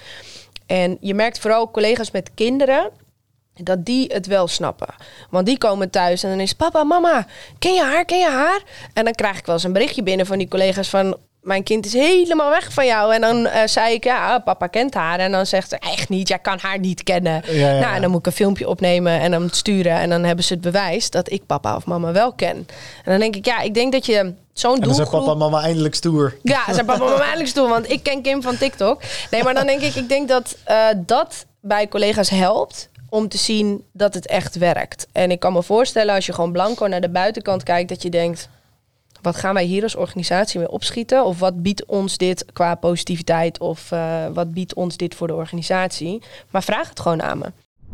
En je merkt vooral collega's met kinderen dat die het wel snappen. Want die komen thuis en dan is papa, mama, ken je haar? En dan krijg ik wel eens een berichtje binnen van die collega's van, mijn kind is helemaal weg van jou. En dan zei ik, ja, papa kent haar. En dan zegt ze, echt niet, jij kan haar niet kennen. Ja. Nou, en dan moet ik een filmpje opnemen en dan sturen. En dan hebben ze het bewijs dat ik papa of mama wel ken. En dan denk ik, ja, ik denk dat je zo'n doelgroep. En dan zijn papa en mama eindelijk stoer. Ja, zijn papa en mama eindelijk stoer, want ik ken Kim van TikTok. Nee, maar dan denk ik denk dat dat bij collega's helpt om te zien dat het echt werkt. En ik kan me voorstellen, als je gewoon blanco naar de buitenkant kijkt, dat je denkt, wat gaan wij hier als organisatie mee opschieten? Of wat biedt ons dit qua positiviteit? Of wat biedt ons dit voor de organisatie? Maar vraag het gewoon aan me.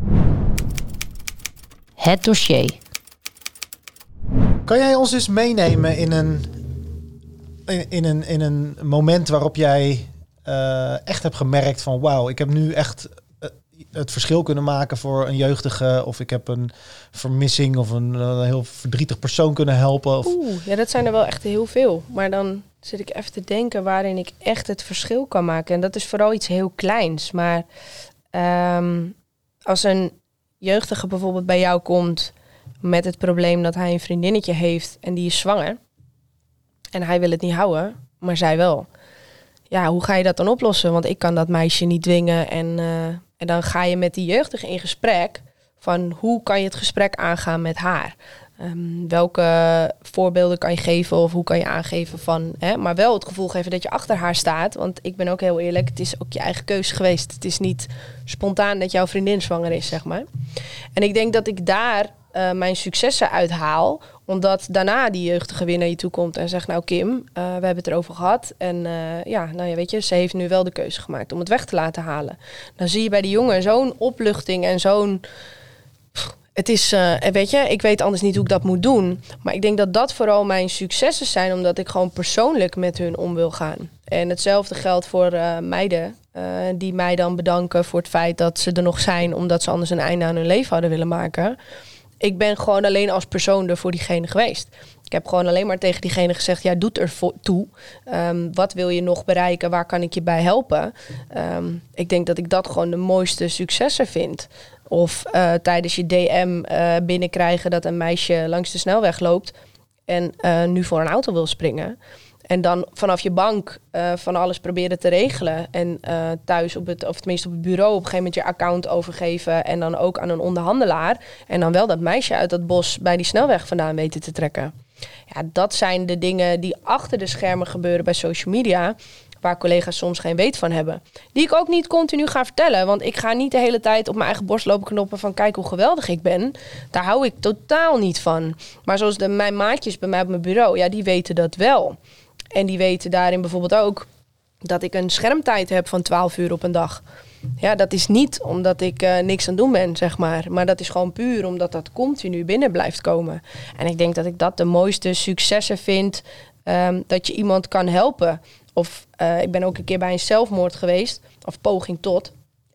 Het dossier. Kan jij ons eens meenemen in een moment waarop jij echt hebt gemerkt van, wauw, ik heb nu echt het verschil kunnen maken voor een jeugdige, of ik heb een vermissing of een heel verdrietig persoon kunnen helpen? Of... Ja, dat zijn er wel echt heel veel. Maar dan zit ik even te denken waarin ik echt het verschil kan maken. En dat is vooral iets heel kleins. Maar als een jeugdige bijvoorbeeld bij jou komt met het probleem dat hij een vriendinnetje heeft en die is zwanger en hij wil het niet houden, maar zij wel. Ja, hoe ga je dat dan oplossen? Want ik kan dat meisje niet dwingen en dan ga je met die jeugdige in gesprek van hoe kan je het gesprek aangaan met haar? Welke voorbeelden kan je geven of hoe kan je aangeven van, maar wel het gevoel geven dat je achter haar staat. Want ik ben ook heel eerlijk, het is ook je eigen keuze geweest. Het is niet spontaan dat jouw vriendin zwanger is, zeg maar. En ik denk dat ik daar mijn successen uithaal, omdat daarna die jeugdige weer naar je toe komt en zegt, nou Kim, we hebben het erover gehad. En weet je, ze heeft nu wel de keuze gemaakt om het weg te laten halen. Dan zie je bij die jongen zo'n opluchting en zo'n... Het is, weet je, ik weet anders niet hoe ik dat moet doen. Maar ik denk dat dat vooral mijn successen zijn, omdat ik gewoon persoonlijk met hun om wil gaan. En hetzelfde geldt voor meiden die mij dan bedanken voor het feit dat ze er nog zijn, omdat ze anders een einde aan hun leven hadden willen maken. Ik ben gewoon alleen als persoon er voor diegene geweest. Ik heb gewoon alleen maar tegen diegene gezegd, ja, doet er toe. Wat wil je nog bereiken? Waar kan ik je bij helpen? Ik denk dat ik dat gewoon de mooiste successen vind. Of tijdens je DM binnenkrijgen dat een meisje langs de snelweg loopt en nu voor een auto wil springen. En dan vanaf je bank van alles proberen te regelen. En thuis of tenminste op het bureau op een gegeven moment je account overgeven. En dan ook aan een onderhandelaar. En dan wel dat meisje uit dat bos bij die snelweg vandaan weten te trekken. Ja, dat zijn de dingen die achter de schermen gebeuren bij social media, waar collega's soms geen weet van hebben. Die ik ook niet continu ga vertellen. Want ik ga niet de hele tijd op mijn eigen borst lopen knoppen van kijk hoe geweldig ik ben. Daar hou ik totaal niet van. Maar zoals mijn maatjes bij mij op mijn bureau, ja, die weten dat wel. En die weten daarin bijvoorbeeld ook dat ik een schermtijd heb van 12 uur op een dag. Ja, dat is niet omdat ik niks aan het doen ben, zeg maar. Maar dat is gewoon puur omdat dat continu binnen blijft komen. En ik denk dat ik dat de mooiste successen vind. Dat je iemand kan helpen. Of ik ben ook een keer bij een zelfmoord geweest. Of poging tot.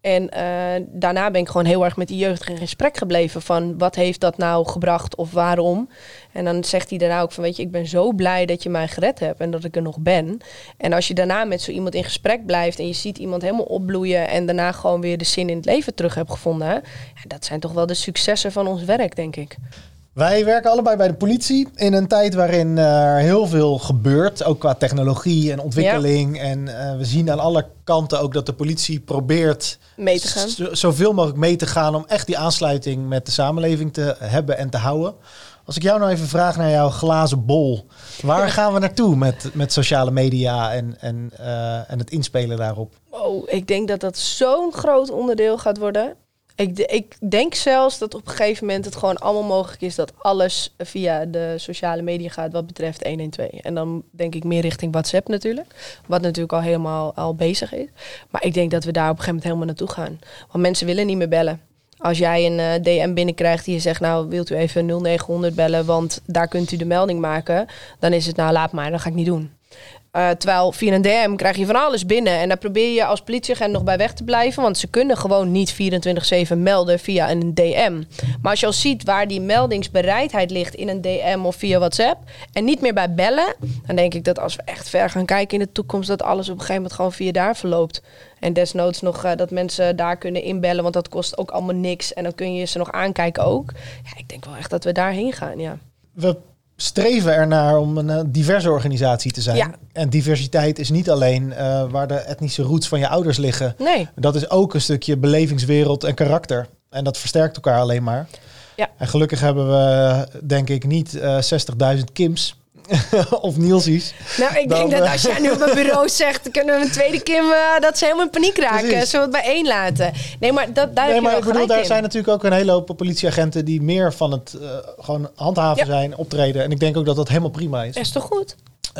En daarna ben ik gewoon heel erg met die jeugd in gesprek gebleven van wat heeft dat nou gebracht of waarom. En dan zegt hij daarna ook van weet je, ik ben zo blij dat je mij gered hebt en dat ik er nog ben. En als je daarna met zo iemand in gesprek blijft en je ziet iemand helemaal opbloeien en daarna gewoon weer de zin in het leven terug hebt gevonden. Ja, dat zijn toch wel de successen van ons werk, denk ik. Wij werken allebei bij de politie in een tijd waarin er heel veel gebeurt. Ook qua technologie en ontwikkeling. Ja. En we zien aan alle kanten ook dat de politie probeert mee te gaan. Zoveel mogelijk mee te gaan om echt die aansluiting met de samenleving te hebben en te houden. Als ik jou nou even vraag naar jouw glazen bol. Waar gaan we naartoe met sociale media en het inspelen daarop? Oh, ik denk dat dat zo'n groot onderdeel gaat worden. Ik denk zelfs dat op een gegeven moment het gewoon allemaal mogelijk is dat alles via de sociale media gaat wat betreft 112. En dan denk ik meer richting WhatsApp natuurlijk. Wat natuurlijk al helemaal bezig is. Maar ik denk dat we daar op een gegeven moment helemaal naartoe gaan. Want mensen willen niet meer bellen. Als jij een DM binnenkrijgt die je zegt, nou wilt u even 0900 bellen, want daar kunt u de melding maken. Dan is het, nou laat maar, dat ga ik niet doen. Terwijl via een DM krijg je van alles binnen. En daar probeer je als politieagent nog bij weg te blijven. Want ze kunnen gewoon niet 24/7 melden via een DM. Maar als je al ziet waar die meldingsbereidheid ligt in een DM of via WhatsApp. En niet meer bij bellen. Dan denk ik dat als we echt ver gaan kijken in de toekomst. Dat alles op een gegeven moment gewoon via daar verloopt. En desnoods nog dat mensen daar kunnen inbellen. Want dat kost ook allemaal niks. En dan kun je ze nog aankijken ook. Ja, ik denk wel echt dat we daarheen gaan, ja. We streven ernaar om een diverse organisatie te zijn. Ja. En diversiteit is niet alleen waar de etnische roots van je ouders liggen. Nee. Dat is ook een stukje belevingswereld en karakter. En dat versterkt elkaar alleen maar. Ja. En gelukkig hebben we, denk ik, niet 60.000 Kims of Nielsies. Nou, ik denk dat als jij nu op mijn bureau zegt, dan kunnen we een tweede Kim, dat ze helemaal in paniek raken. Precies. Zullen we het bijeen laten? Nee, maar daar heb je wel gelijk in. Daar zijn natuurlijk ook een hele hoop politieagenten die meer van het gewoon handhaven zijn, optreden. En ik denk ook dat dat helemaal prima is. Is toch goed?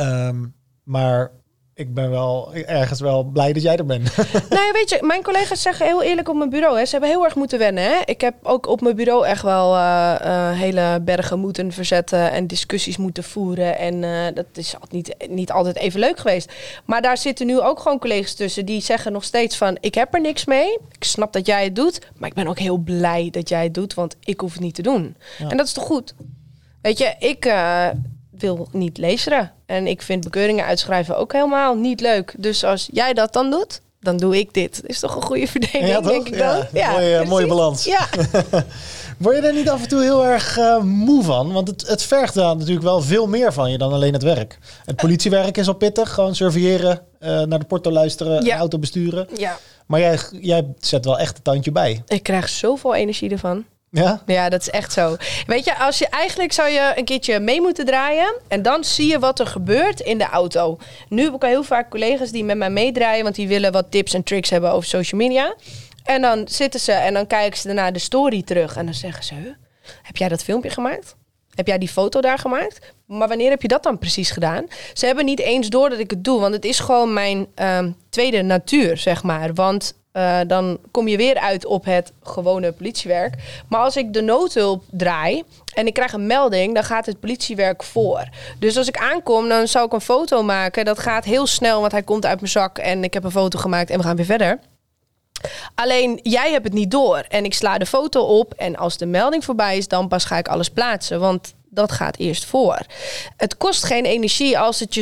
Maar ik ben wel ergens wel blij dat jij er bent. Nou ja, weet je, mijn collega's zeggen heel eerlijk op mijn bureau. Hè, ze hebben heel erg moeten wennen. Hè. Ik heb ook op mijn bureau echt wel hele bergen moeten verzetten en discussies moeten voeren. En dat is niet altijd even leuk geweest. Maar daar zitten nu ook gewoon collega's tussen die zeggen nog steeds van, ik heb er niks mee. Ik snap dat jij het doet, maar ik ben ook heel blij dat jij het doet, want ik hoef het niet te doen. Ja. En dat is toch goed? Weet je, ik wil niet lezen. En ik vind bekeuringen uitschrijven ook helemaal niet leuk. Dus als jij dat dan doet, dan doe ik dit. Is toch een goede verdeling, denk ik dan? Ja, mooie balans. Ja. Word je er niet af en toe heel erg moe van? Want het vergt dan natuurlijk wel veel meer van je dan alleen het werk. Het politiewerk is al pittig. Gewoon surveilleren, naar de porto luisteren, auto besturen. Ja. Maar jij zet wel echt een tandje bij. Ik krijg zoveel energie ervan. Ja? Ja, dat is echt zo. Weet je, eigenlijk zou je een keertje mee moeten draaien. En dan zie je wat er gebeurt in de auto. Nu heb ik al heel vaak collega's die met mij meedraaien. Want die willen wat tips en tricks hebben over social media. En dan zitten ze en dan kijken ze daarna de story terug. En dan zeggen ze, heb jij dat filmpje gemaakt? Heb jij die foto daar gemaakt? Maar wanneer heb je dat dan precies gedaan? Ze hebben niet eens door dat ik het doe. Want het is gewoon mijn tweede natuur, zeg maar. Want dan kom je weer uit op het gewone politiewerk. Maar als ik de noodhulp draai en ik krijg een melding, dan gaat het politiewerk voor. Dus als ik aankom, dan zou ik een foto maken. Dat gaat heel snel, want hij komt uit mijn zak en ik heb een foto gemaakt en we gaan weer verder. Alleen, jij hebt het niet door. En ik sla de foto op en als de melding voorbij is, dan pas ga ik alles plaatsen. Want dat gaat eerst voor. Het kost geen energie als het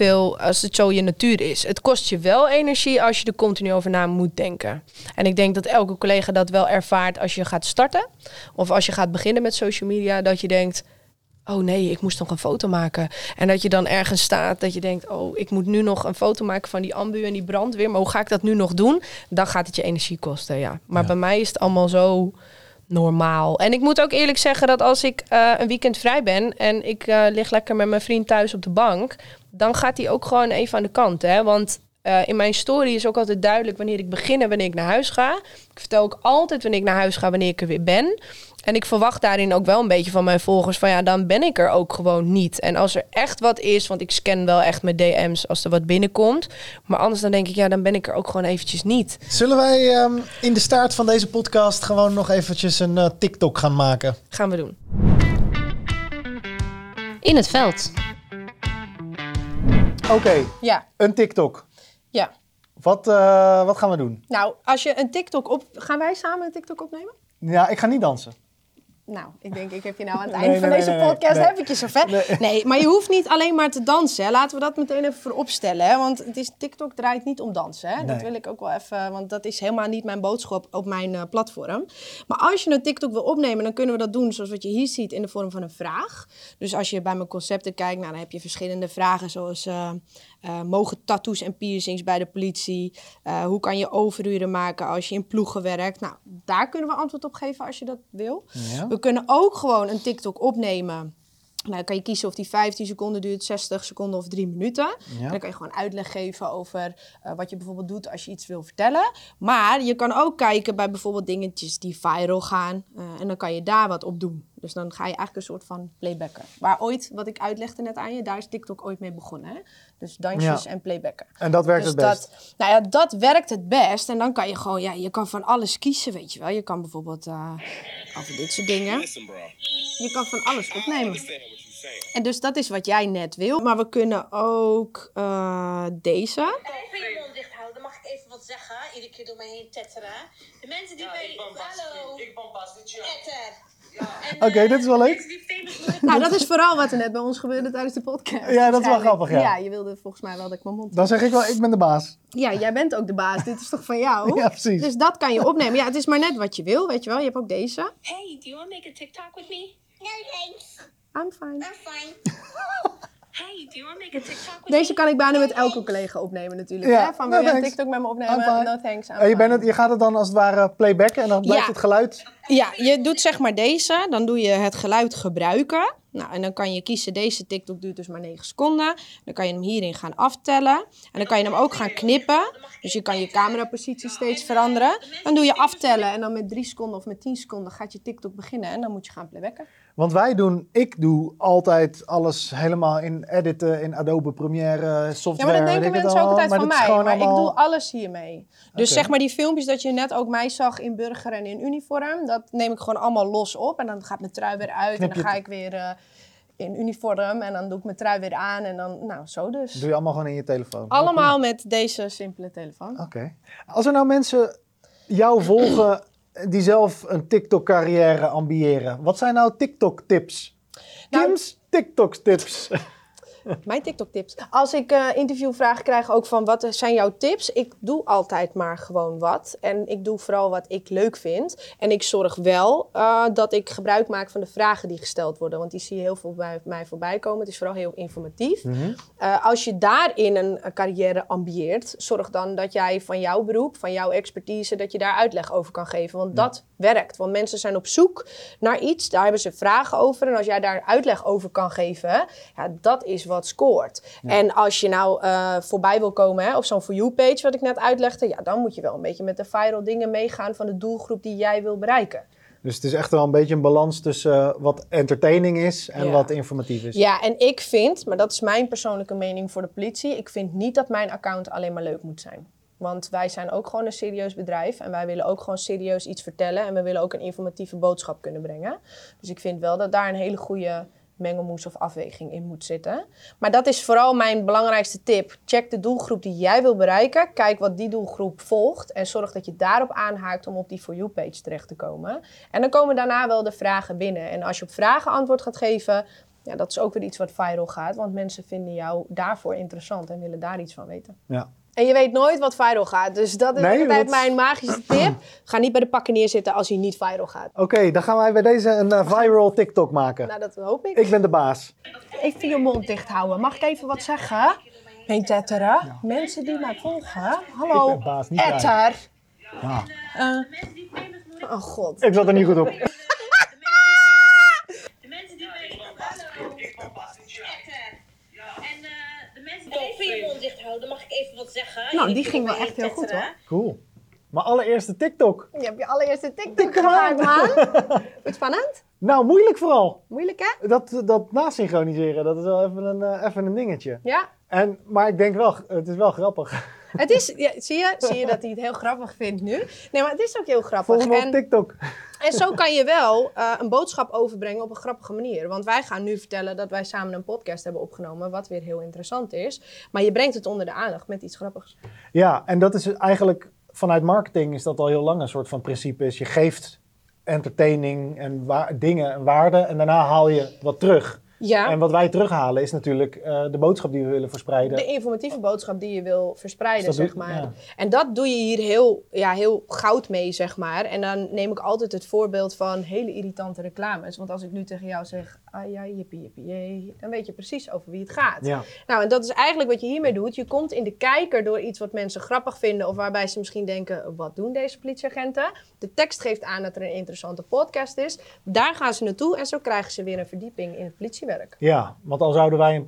zo je natuur is. Het kost je wel energie als je er continu over na moet denken. En ik denk dat elke collega dat wel ervaart als je gaat starten. Of als je gaat beginnen met social media. Dat je denkt, oh nee, ik moest nog een foto maken. En dat je dan ergens staat dat je denkt, oh, ik moet nu nog een foto maken van die ambu en die brandweer. Maar hoe ga ik dat nu nog doen? Dan gaat het je energie kosten, ja. Maar bij mij is het allemaal zo normaal. En ik moet ook eerlijk zeggen dat als ik een weekend vrij ben en ik lig lekker met mijn vriend thuis op de bank, dan gaat hij ook gewoon even aan de kant. Hè? Want in mijn story is ook altijd duidelijk wanneer ik begin en wanneer ik naar huis ga. Ik vertel ook altijd wanneer ik naar huis ga, wanneer ik er weer ben. En ik verwacht daarin ook wel een beetje van mijn volgers van ja, dan ben ik er ook gewoon niet. En als er echt wat is, want ik scan wel echt met DM's als er wat binnenkomt. Maar anders dan denk ik, ja, dan ben ik er ook gewoon eventjes niet. Zullen wij in de start van deze podcast gewoon nog eventjes een TikTok gaan maken? Gaan we doen. In het veld. Oké, Ja. een TikTok. Ja. Wat gaan we doen? Nou, als je een TikTok gaan wij samen een TikTok opnemen? Ja, ik ga niet dansen. Nou, ik denk, ik heb je nou aan het einde van deze podcast eventjes zover. Nee, maar je hoeft niet alleen maar te dansen. Hè. Laten we dat meteen even voorop stellen. Hè. Want TikTok draait niet om dansen. Hè. Dat wil ik ook wel even, want dat is helemaal niet mijn boodschap op mijn platform. Maar als je een TikTok wil opnemen, dan kunnen we dat doen zoals wat je hier ziet in de vorm van een vraag. Dus als je bij mijn concepten kijkt, nou, dan heb je verschillende vragen zoals... mogen tattoos en piercings bij de politie? Hoe kan je overuren maken als je in ploegen werkt? Nou, daar kunnen we antwoord op geven als je dat wil. Ja. We kunnen ook gewoon een TikTok opnemen. Nou, dan kan je kiezen of die 15 seconden duurt, 60 seconden of 3 minuten. Ja. En dan kan je gewoon uitleg geven over wat je bijvoorbeeld doet als je iets wil vertellen. Maar je kan ook kijken bij bijvoorbeeld dingetjes die viral gaan. En dan kan je daar wat op doen. Dus dan ga je eigenlijk een soort van playbacken. Waar ooit, wat ik uitlegde net aan je, daar is TikTok ooit mee begonnen. Hè? Dus dansjes en playbacken. En dat werkt het best? Dat werkt het best. En dan kan je gewoon, je kan van alles kiezen, weet je wel. Je kan bijvoorbeeld over dit soort dingen. Je kan van alles opnemen. En dus dat is wat jij net wil. Maar we kunnen ook deze. Even je mond dicht houden, mag ik even wat zeggen? Iedere keer door me heen tetteren. De mensen die bij... Hallo. Ik ben Bas, dit Etter. Oké, dit is wel leuk. Nou, dat is vooral wat er net bij ons gebeurde tijdens de podcast. Ja, dat is wel grappig, ja. Ja, je wilde volgens mij wel dat ik mijn mond... Dan zeg ik wel, ik ben de baas. Ja, jij bent ook de baas. Dit is toch van jou? Ja, precies. Dus dat kan je opnemen. Ja, het is maar net wat je wil, weet je wel. Je hebt ook deze. Hey, do you want to make a TikTok with me? No, thanks. I'm fine. I'm fine. Hey, do you want to make a TikTok with me? Deze kan ik bijna met elke collega opnemen natuurlijk. Ja, hè? Van, wil je een TikTok met me opnemen? No thanks, I'm fine. Je gaat het dan als het ware playbacken en dan blijft het geluid... Ja, je doet zeg maar deze. Dan doe je het geluid gebruiken. Nou, en dan kan je kiezen, deze TikTok duurt dus maar 9 seconden. Dan kan je hem hierin gaan aftellen. En dan kan je hem ook gaan knippen. Dus je kan je camerapositie steeds veranderen. Dan doe je aftellen en dan met 3 seconden of met 10 seconden gaat je TikTok beginnen. En dan moet je gaan playbacken. Want ik doe altijd alles helemaal in editen, in Adobe Premiere, software. Ja, maar dat denken mensen ook altijd van mij. Maar allemaal... ik doe alles hiermee. Dus zeg maar die filmpjes dat je net ook mij zag in burger en in uniform. Dat neem ik gewoon allemaal los op. En dan gaat mijn trui weer uit. En dan ga ik weer in uniform. En dan doe ik mijn trui weer aan. En dan, nou, zo dus. Doe je allemaal gewoon in je telefoon? Allemaal met deze simpele telefoon. Oké. Als er nou mensen jou volgen die zelf een TikTok-carrière ambiëren. Wat zijn nou TikTok-tips? Kim's TikTok-tips. Mijn TikTok-tips. Als ik interviewvragen krijg ook van wat zijn jouw tips? Ik doe altijd maar gewoon wat. En ik doe vooral wat ik leuk vind. En ik zorg wel dat ik gebruik maak van de vragen die gesteld worden. Want die zie je heel veel bij mij voorbij komen. Het is vooral heel informatief. Mm-hmm. Als je daarin een carrière ambieert, zorg dan dat jij van jouw beroep, van jouw expertise, dat je daar uitleg over kan geven. Want dat werkt. Want mensen zijn op zoek naar iets. Daar hebben ze vragen over. En als jij daar uitleg over kan geven, dat is wat scoort. Ja. En als je nou voorbij wil komen op zo'n For You-page, wat ik net uitlegde, dan moet je wel een beetje met de viral dingen meegaan van de doelgroep die jij wil bereiken. Dus het is echt wel een beetje een balans tussen wat entertaining is en wat informatief is. Ja, en ik vind, maar dat is mijn persoonlijke mening voor de politie, ik vind niet dat mijn account alleen maar leuk moet zijn. Want wij zijn ook gewoon een serieus bedrijf en wij willen ook gewoon serieus iets vertellen en we willen ook een informatieve boodschap kunnen brengen. Dus ik vind wel dat daar een hele goede mengelmoes of afweging in moet zitten. Maar dat is vooral mijn belangrijkste tip. Check de doelgroep die jij wil bereiken. Kijk wat die doelgroep volgt. En zorg dat je daarop aanhaakt om op die For You-page terecht te komen. En dan komen daarna wel de vragen binnen. En als je op vragen antwoord gaat geven, dat is ook weer iets wat viral gaat. Want mensen vinden jou daarvoor interessant en willen daar iets van weten. Ja. En je weet nooit wat viral gaat. Dus dat is altijd mijn magische tip. Ga niet bij de pakken neerzitten als hij niet viral gaat. Oké, dan gaan wij bij deze een viral TikTok maken. Nou, dat hoop ik. Ik ben de baas. Even je mond dicht houden. Mag ik even wat zeggen? Geen tetteren. Ja. Mensen die mij volgen. Hallo, ik ben baas, niet etter. Ja. Oh god. Ik zat er niet goed op. De mensen die mij... Hallo, ik ben Bas, dit Etter. En de mensen die even je mond dicht houden, mag ik even wat zeggen? Nou, die ging wel echt heel goed hoor. Cool. Mijn allereerste TikTok. Je hebt je allereerste TikTok gemaakt, man. Vind je spannend? Nou, moeilijk vooral. Moeilijk, hè? Dat nasynchroniseren, dat is wel even een dingetje. Ja. Maar ik denk wel, het is wel grappig. Het is, ja, zie je dat hij het heel grappig vindt nu? Nee, maar het is ook heel grappig. Volg me op TikTok. En zo kan je wel een boodschap overbrengen op een grappige manier. Want wij gaan nu vertellen dat wij samen een podcast hebben opgenomen, wat weer heel interessant is. Maar je brengt het onder de aandacht met iets grappigs. Ja, en dat is eigenlijk vanuit marketing is dat al heel lang een soort van principe. Is je geeft entertaining en dingen en waarde en daarna haal je wat terug. Ja. En wat wij terughalen is natuurlijk de boodschap die we willen verspreiden. De informatieve boodschap die je wil verspreiden, Dus dat zeg maar. Ja. En dat doe je hier heel goud mee, zeg maar. En dan neem ik altijd het voorbeeld van hele irritante reclames. Want als ik nu tegen jou zeg, ja, jippie, dan weet je precies over wie het gaat. Ja. Nou, en dat is eigenlijk wat je hiermee doet. Je komt in de kijker door iets wat mensen grappig vinden of waarbij ze misschien denken, wat doen deze politieagenten? De tekst geeft aan dat er een interessante podcast is. Daar gaan ze naartoe en zo krijgen ze weer een verdieping in het politiewerk. Ja, want al zouden wij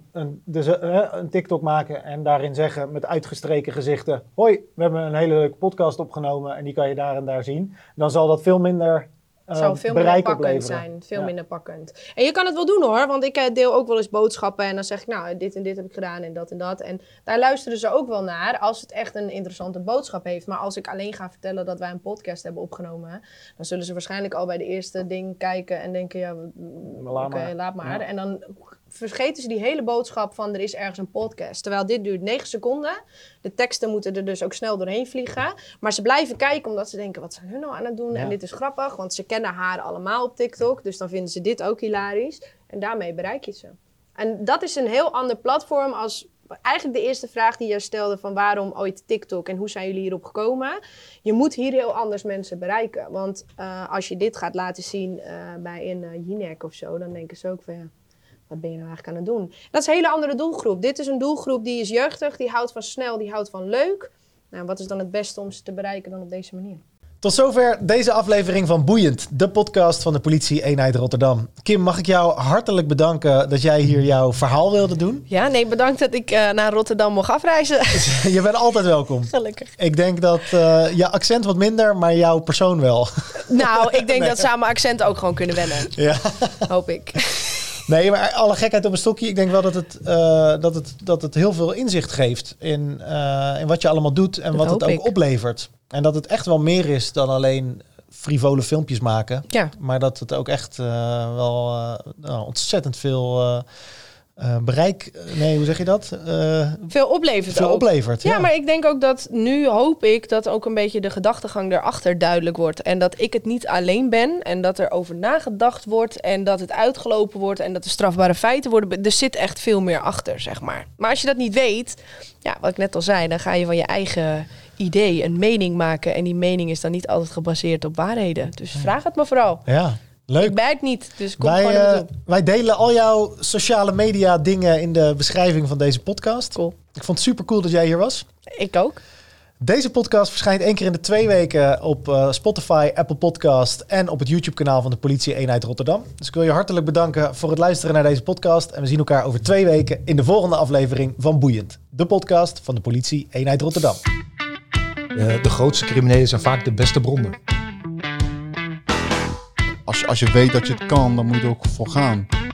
een TikTok maken en daarin zeggen met uitgestreken gezichten, hoi, we hebben een hele leuke podcast opgenomen en die kan je daar en daar zien. Dan zal dat veel minder zou veel minder pakkend zijn. Veel minder pakkend. En je kan het wel doen hoor, want ik deel ook wel eens boodschappen en dan zeg ik, nou, dit en dit heb ik gedaan en dat en dat. En daar luisteren ze ook wel naar als het echt een interessante boodschap heeft. Maar als ik alleen ga vertellen dat wij een podcast hebben opgenomen, dan zullen ze waarschijnlijk al bij de eerste ding kijken en denken, ja, oké, laat maar. Ja. En dan vergeten ze die hele boodschap van er is ergens een podcast. Terwijl dit duurt 9 seconden. De teksten moeten er dus ook snel doorheen vliegen. Maar ze blijven kijken omdat ze denken, wat zijn hun nou aan het doen? Ja. En dit is grappig, want ze kennen haar allemaal op TikTok. Dus dan vinden ze dit ook hilarisch. En daarmee bereik je ze. En dat is een heel ander platform als eigenlijk de eerste vraag die je stelde van waarom ooit TikTok en hoe zijn jullie hierop gekomen? Je moet hier heel anders mensen bereiken. Want als je dit gaat laten zien bij een Jinek of zo, dan denken ze ook van ja, wat ben je nou eigenlijk aan het doen? Dat is een hele andere doelgroep. Dit is een doelgroep die is jeugdig, die houdt van snel, die houdt van leuk. Nou, wat is dan het beste om ze te bereiken dan op deze manier? Tot zover deze aflevering van Boeiend, de podcast van de politie-eenheid Rotterdam. Kim, mag ik jou hartelijk bedanken dat jij hier jouw verhaal wilde doen? Ja, nee, bedankt dat ik naar Rotterdam mocht afreizen. Je bent altijd welkom. Gelukkig. Ik denk dat je accent wat minder, maar jouw persoon wel. Nou, ik denk dat samen accent ook gewoon kunnen wennen. Ja. Hoop ik. Nee, maar alle gekheid op een stokje. Ik denk wel dat het heel veel inzicht geeft in wat je allemaal doet en wat het ook oplevert. En dat het echt wel meer is dan alleen frivole filmpjes maken. Ja. Maar dat het ook echt ontzettend veel bereik... Nee, hoe zeg je dat? Veel oplevert veel ook. Oplevert, ja. Ja, maar ik denk ook dat nu hoop ik dat ook een beetje de gedachtegang erachter duidelijk wordt. En dat ik het niet alleen ben. En dat er over nagedacht wordt. En dat het uitgelopen wordt. En dat er strafbare feiten worden. Er zit echt veel meer achter, zeg maar. Maar als je dat niet weet, ja, wat ik net al zei, dan ga je van je eigen idee een mening maken. En die mening is dan niet altijd gebaseerd op waarheden. Dus vraag het me vooral. Ja. Leuk. Ik merk niet, dus kom gewoon naartoe. Wij delen al jouw sociale media dingen in de beschrijving van deze podcast. Cool. Ik vond het super cool dat jij hier was. Ik ook. Deze podcast verschijnt 1 keer in de 2 weken op Spotify, Apple Podcast en op het YouTube-kanaal van de Politie-eenheid Rotterdam. Dus ik wil je hartelijk bedanken voor het luisteren naar deze podcast. En we zien elkaar over 2 weken in de volgende aflevering van Boeiend, de podcast van de Politie-eenheid Rotterdam. De grootste criminelen zijn vaak de beste bronnen. Als je weet dat je het kan, dan moet je er ook voor gaan.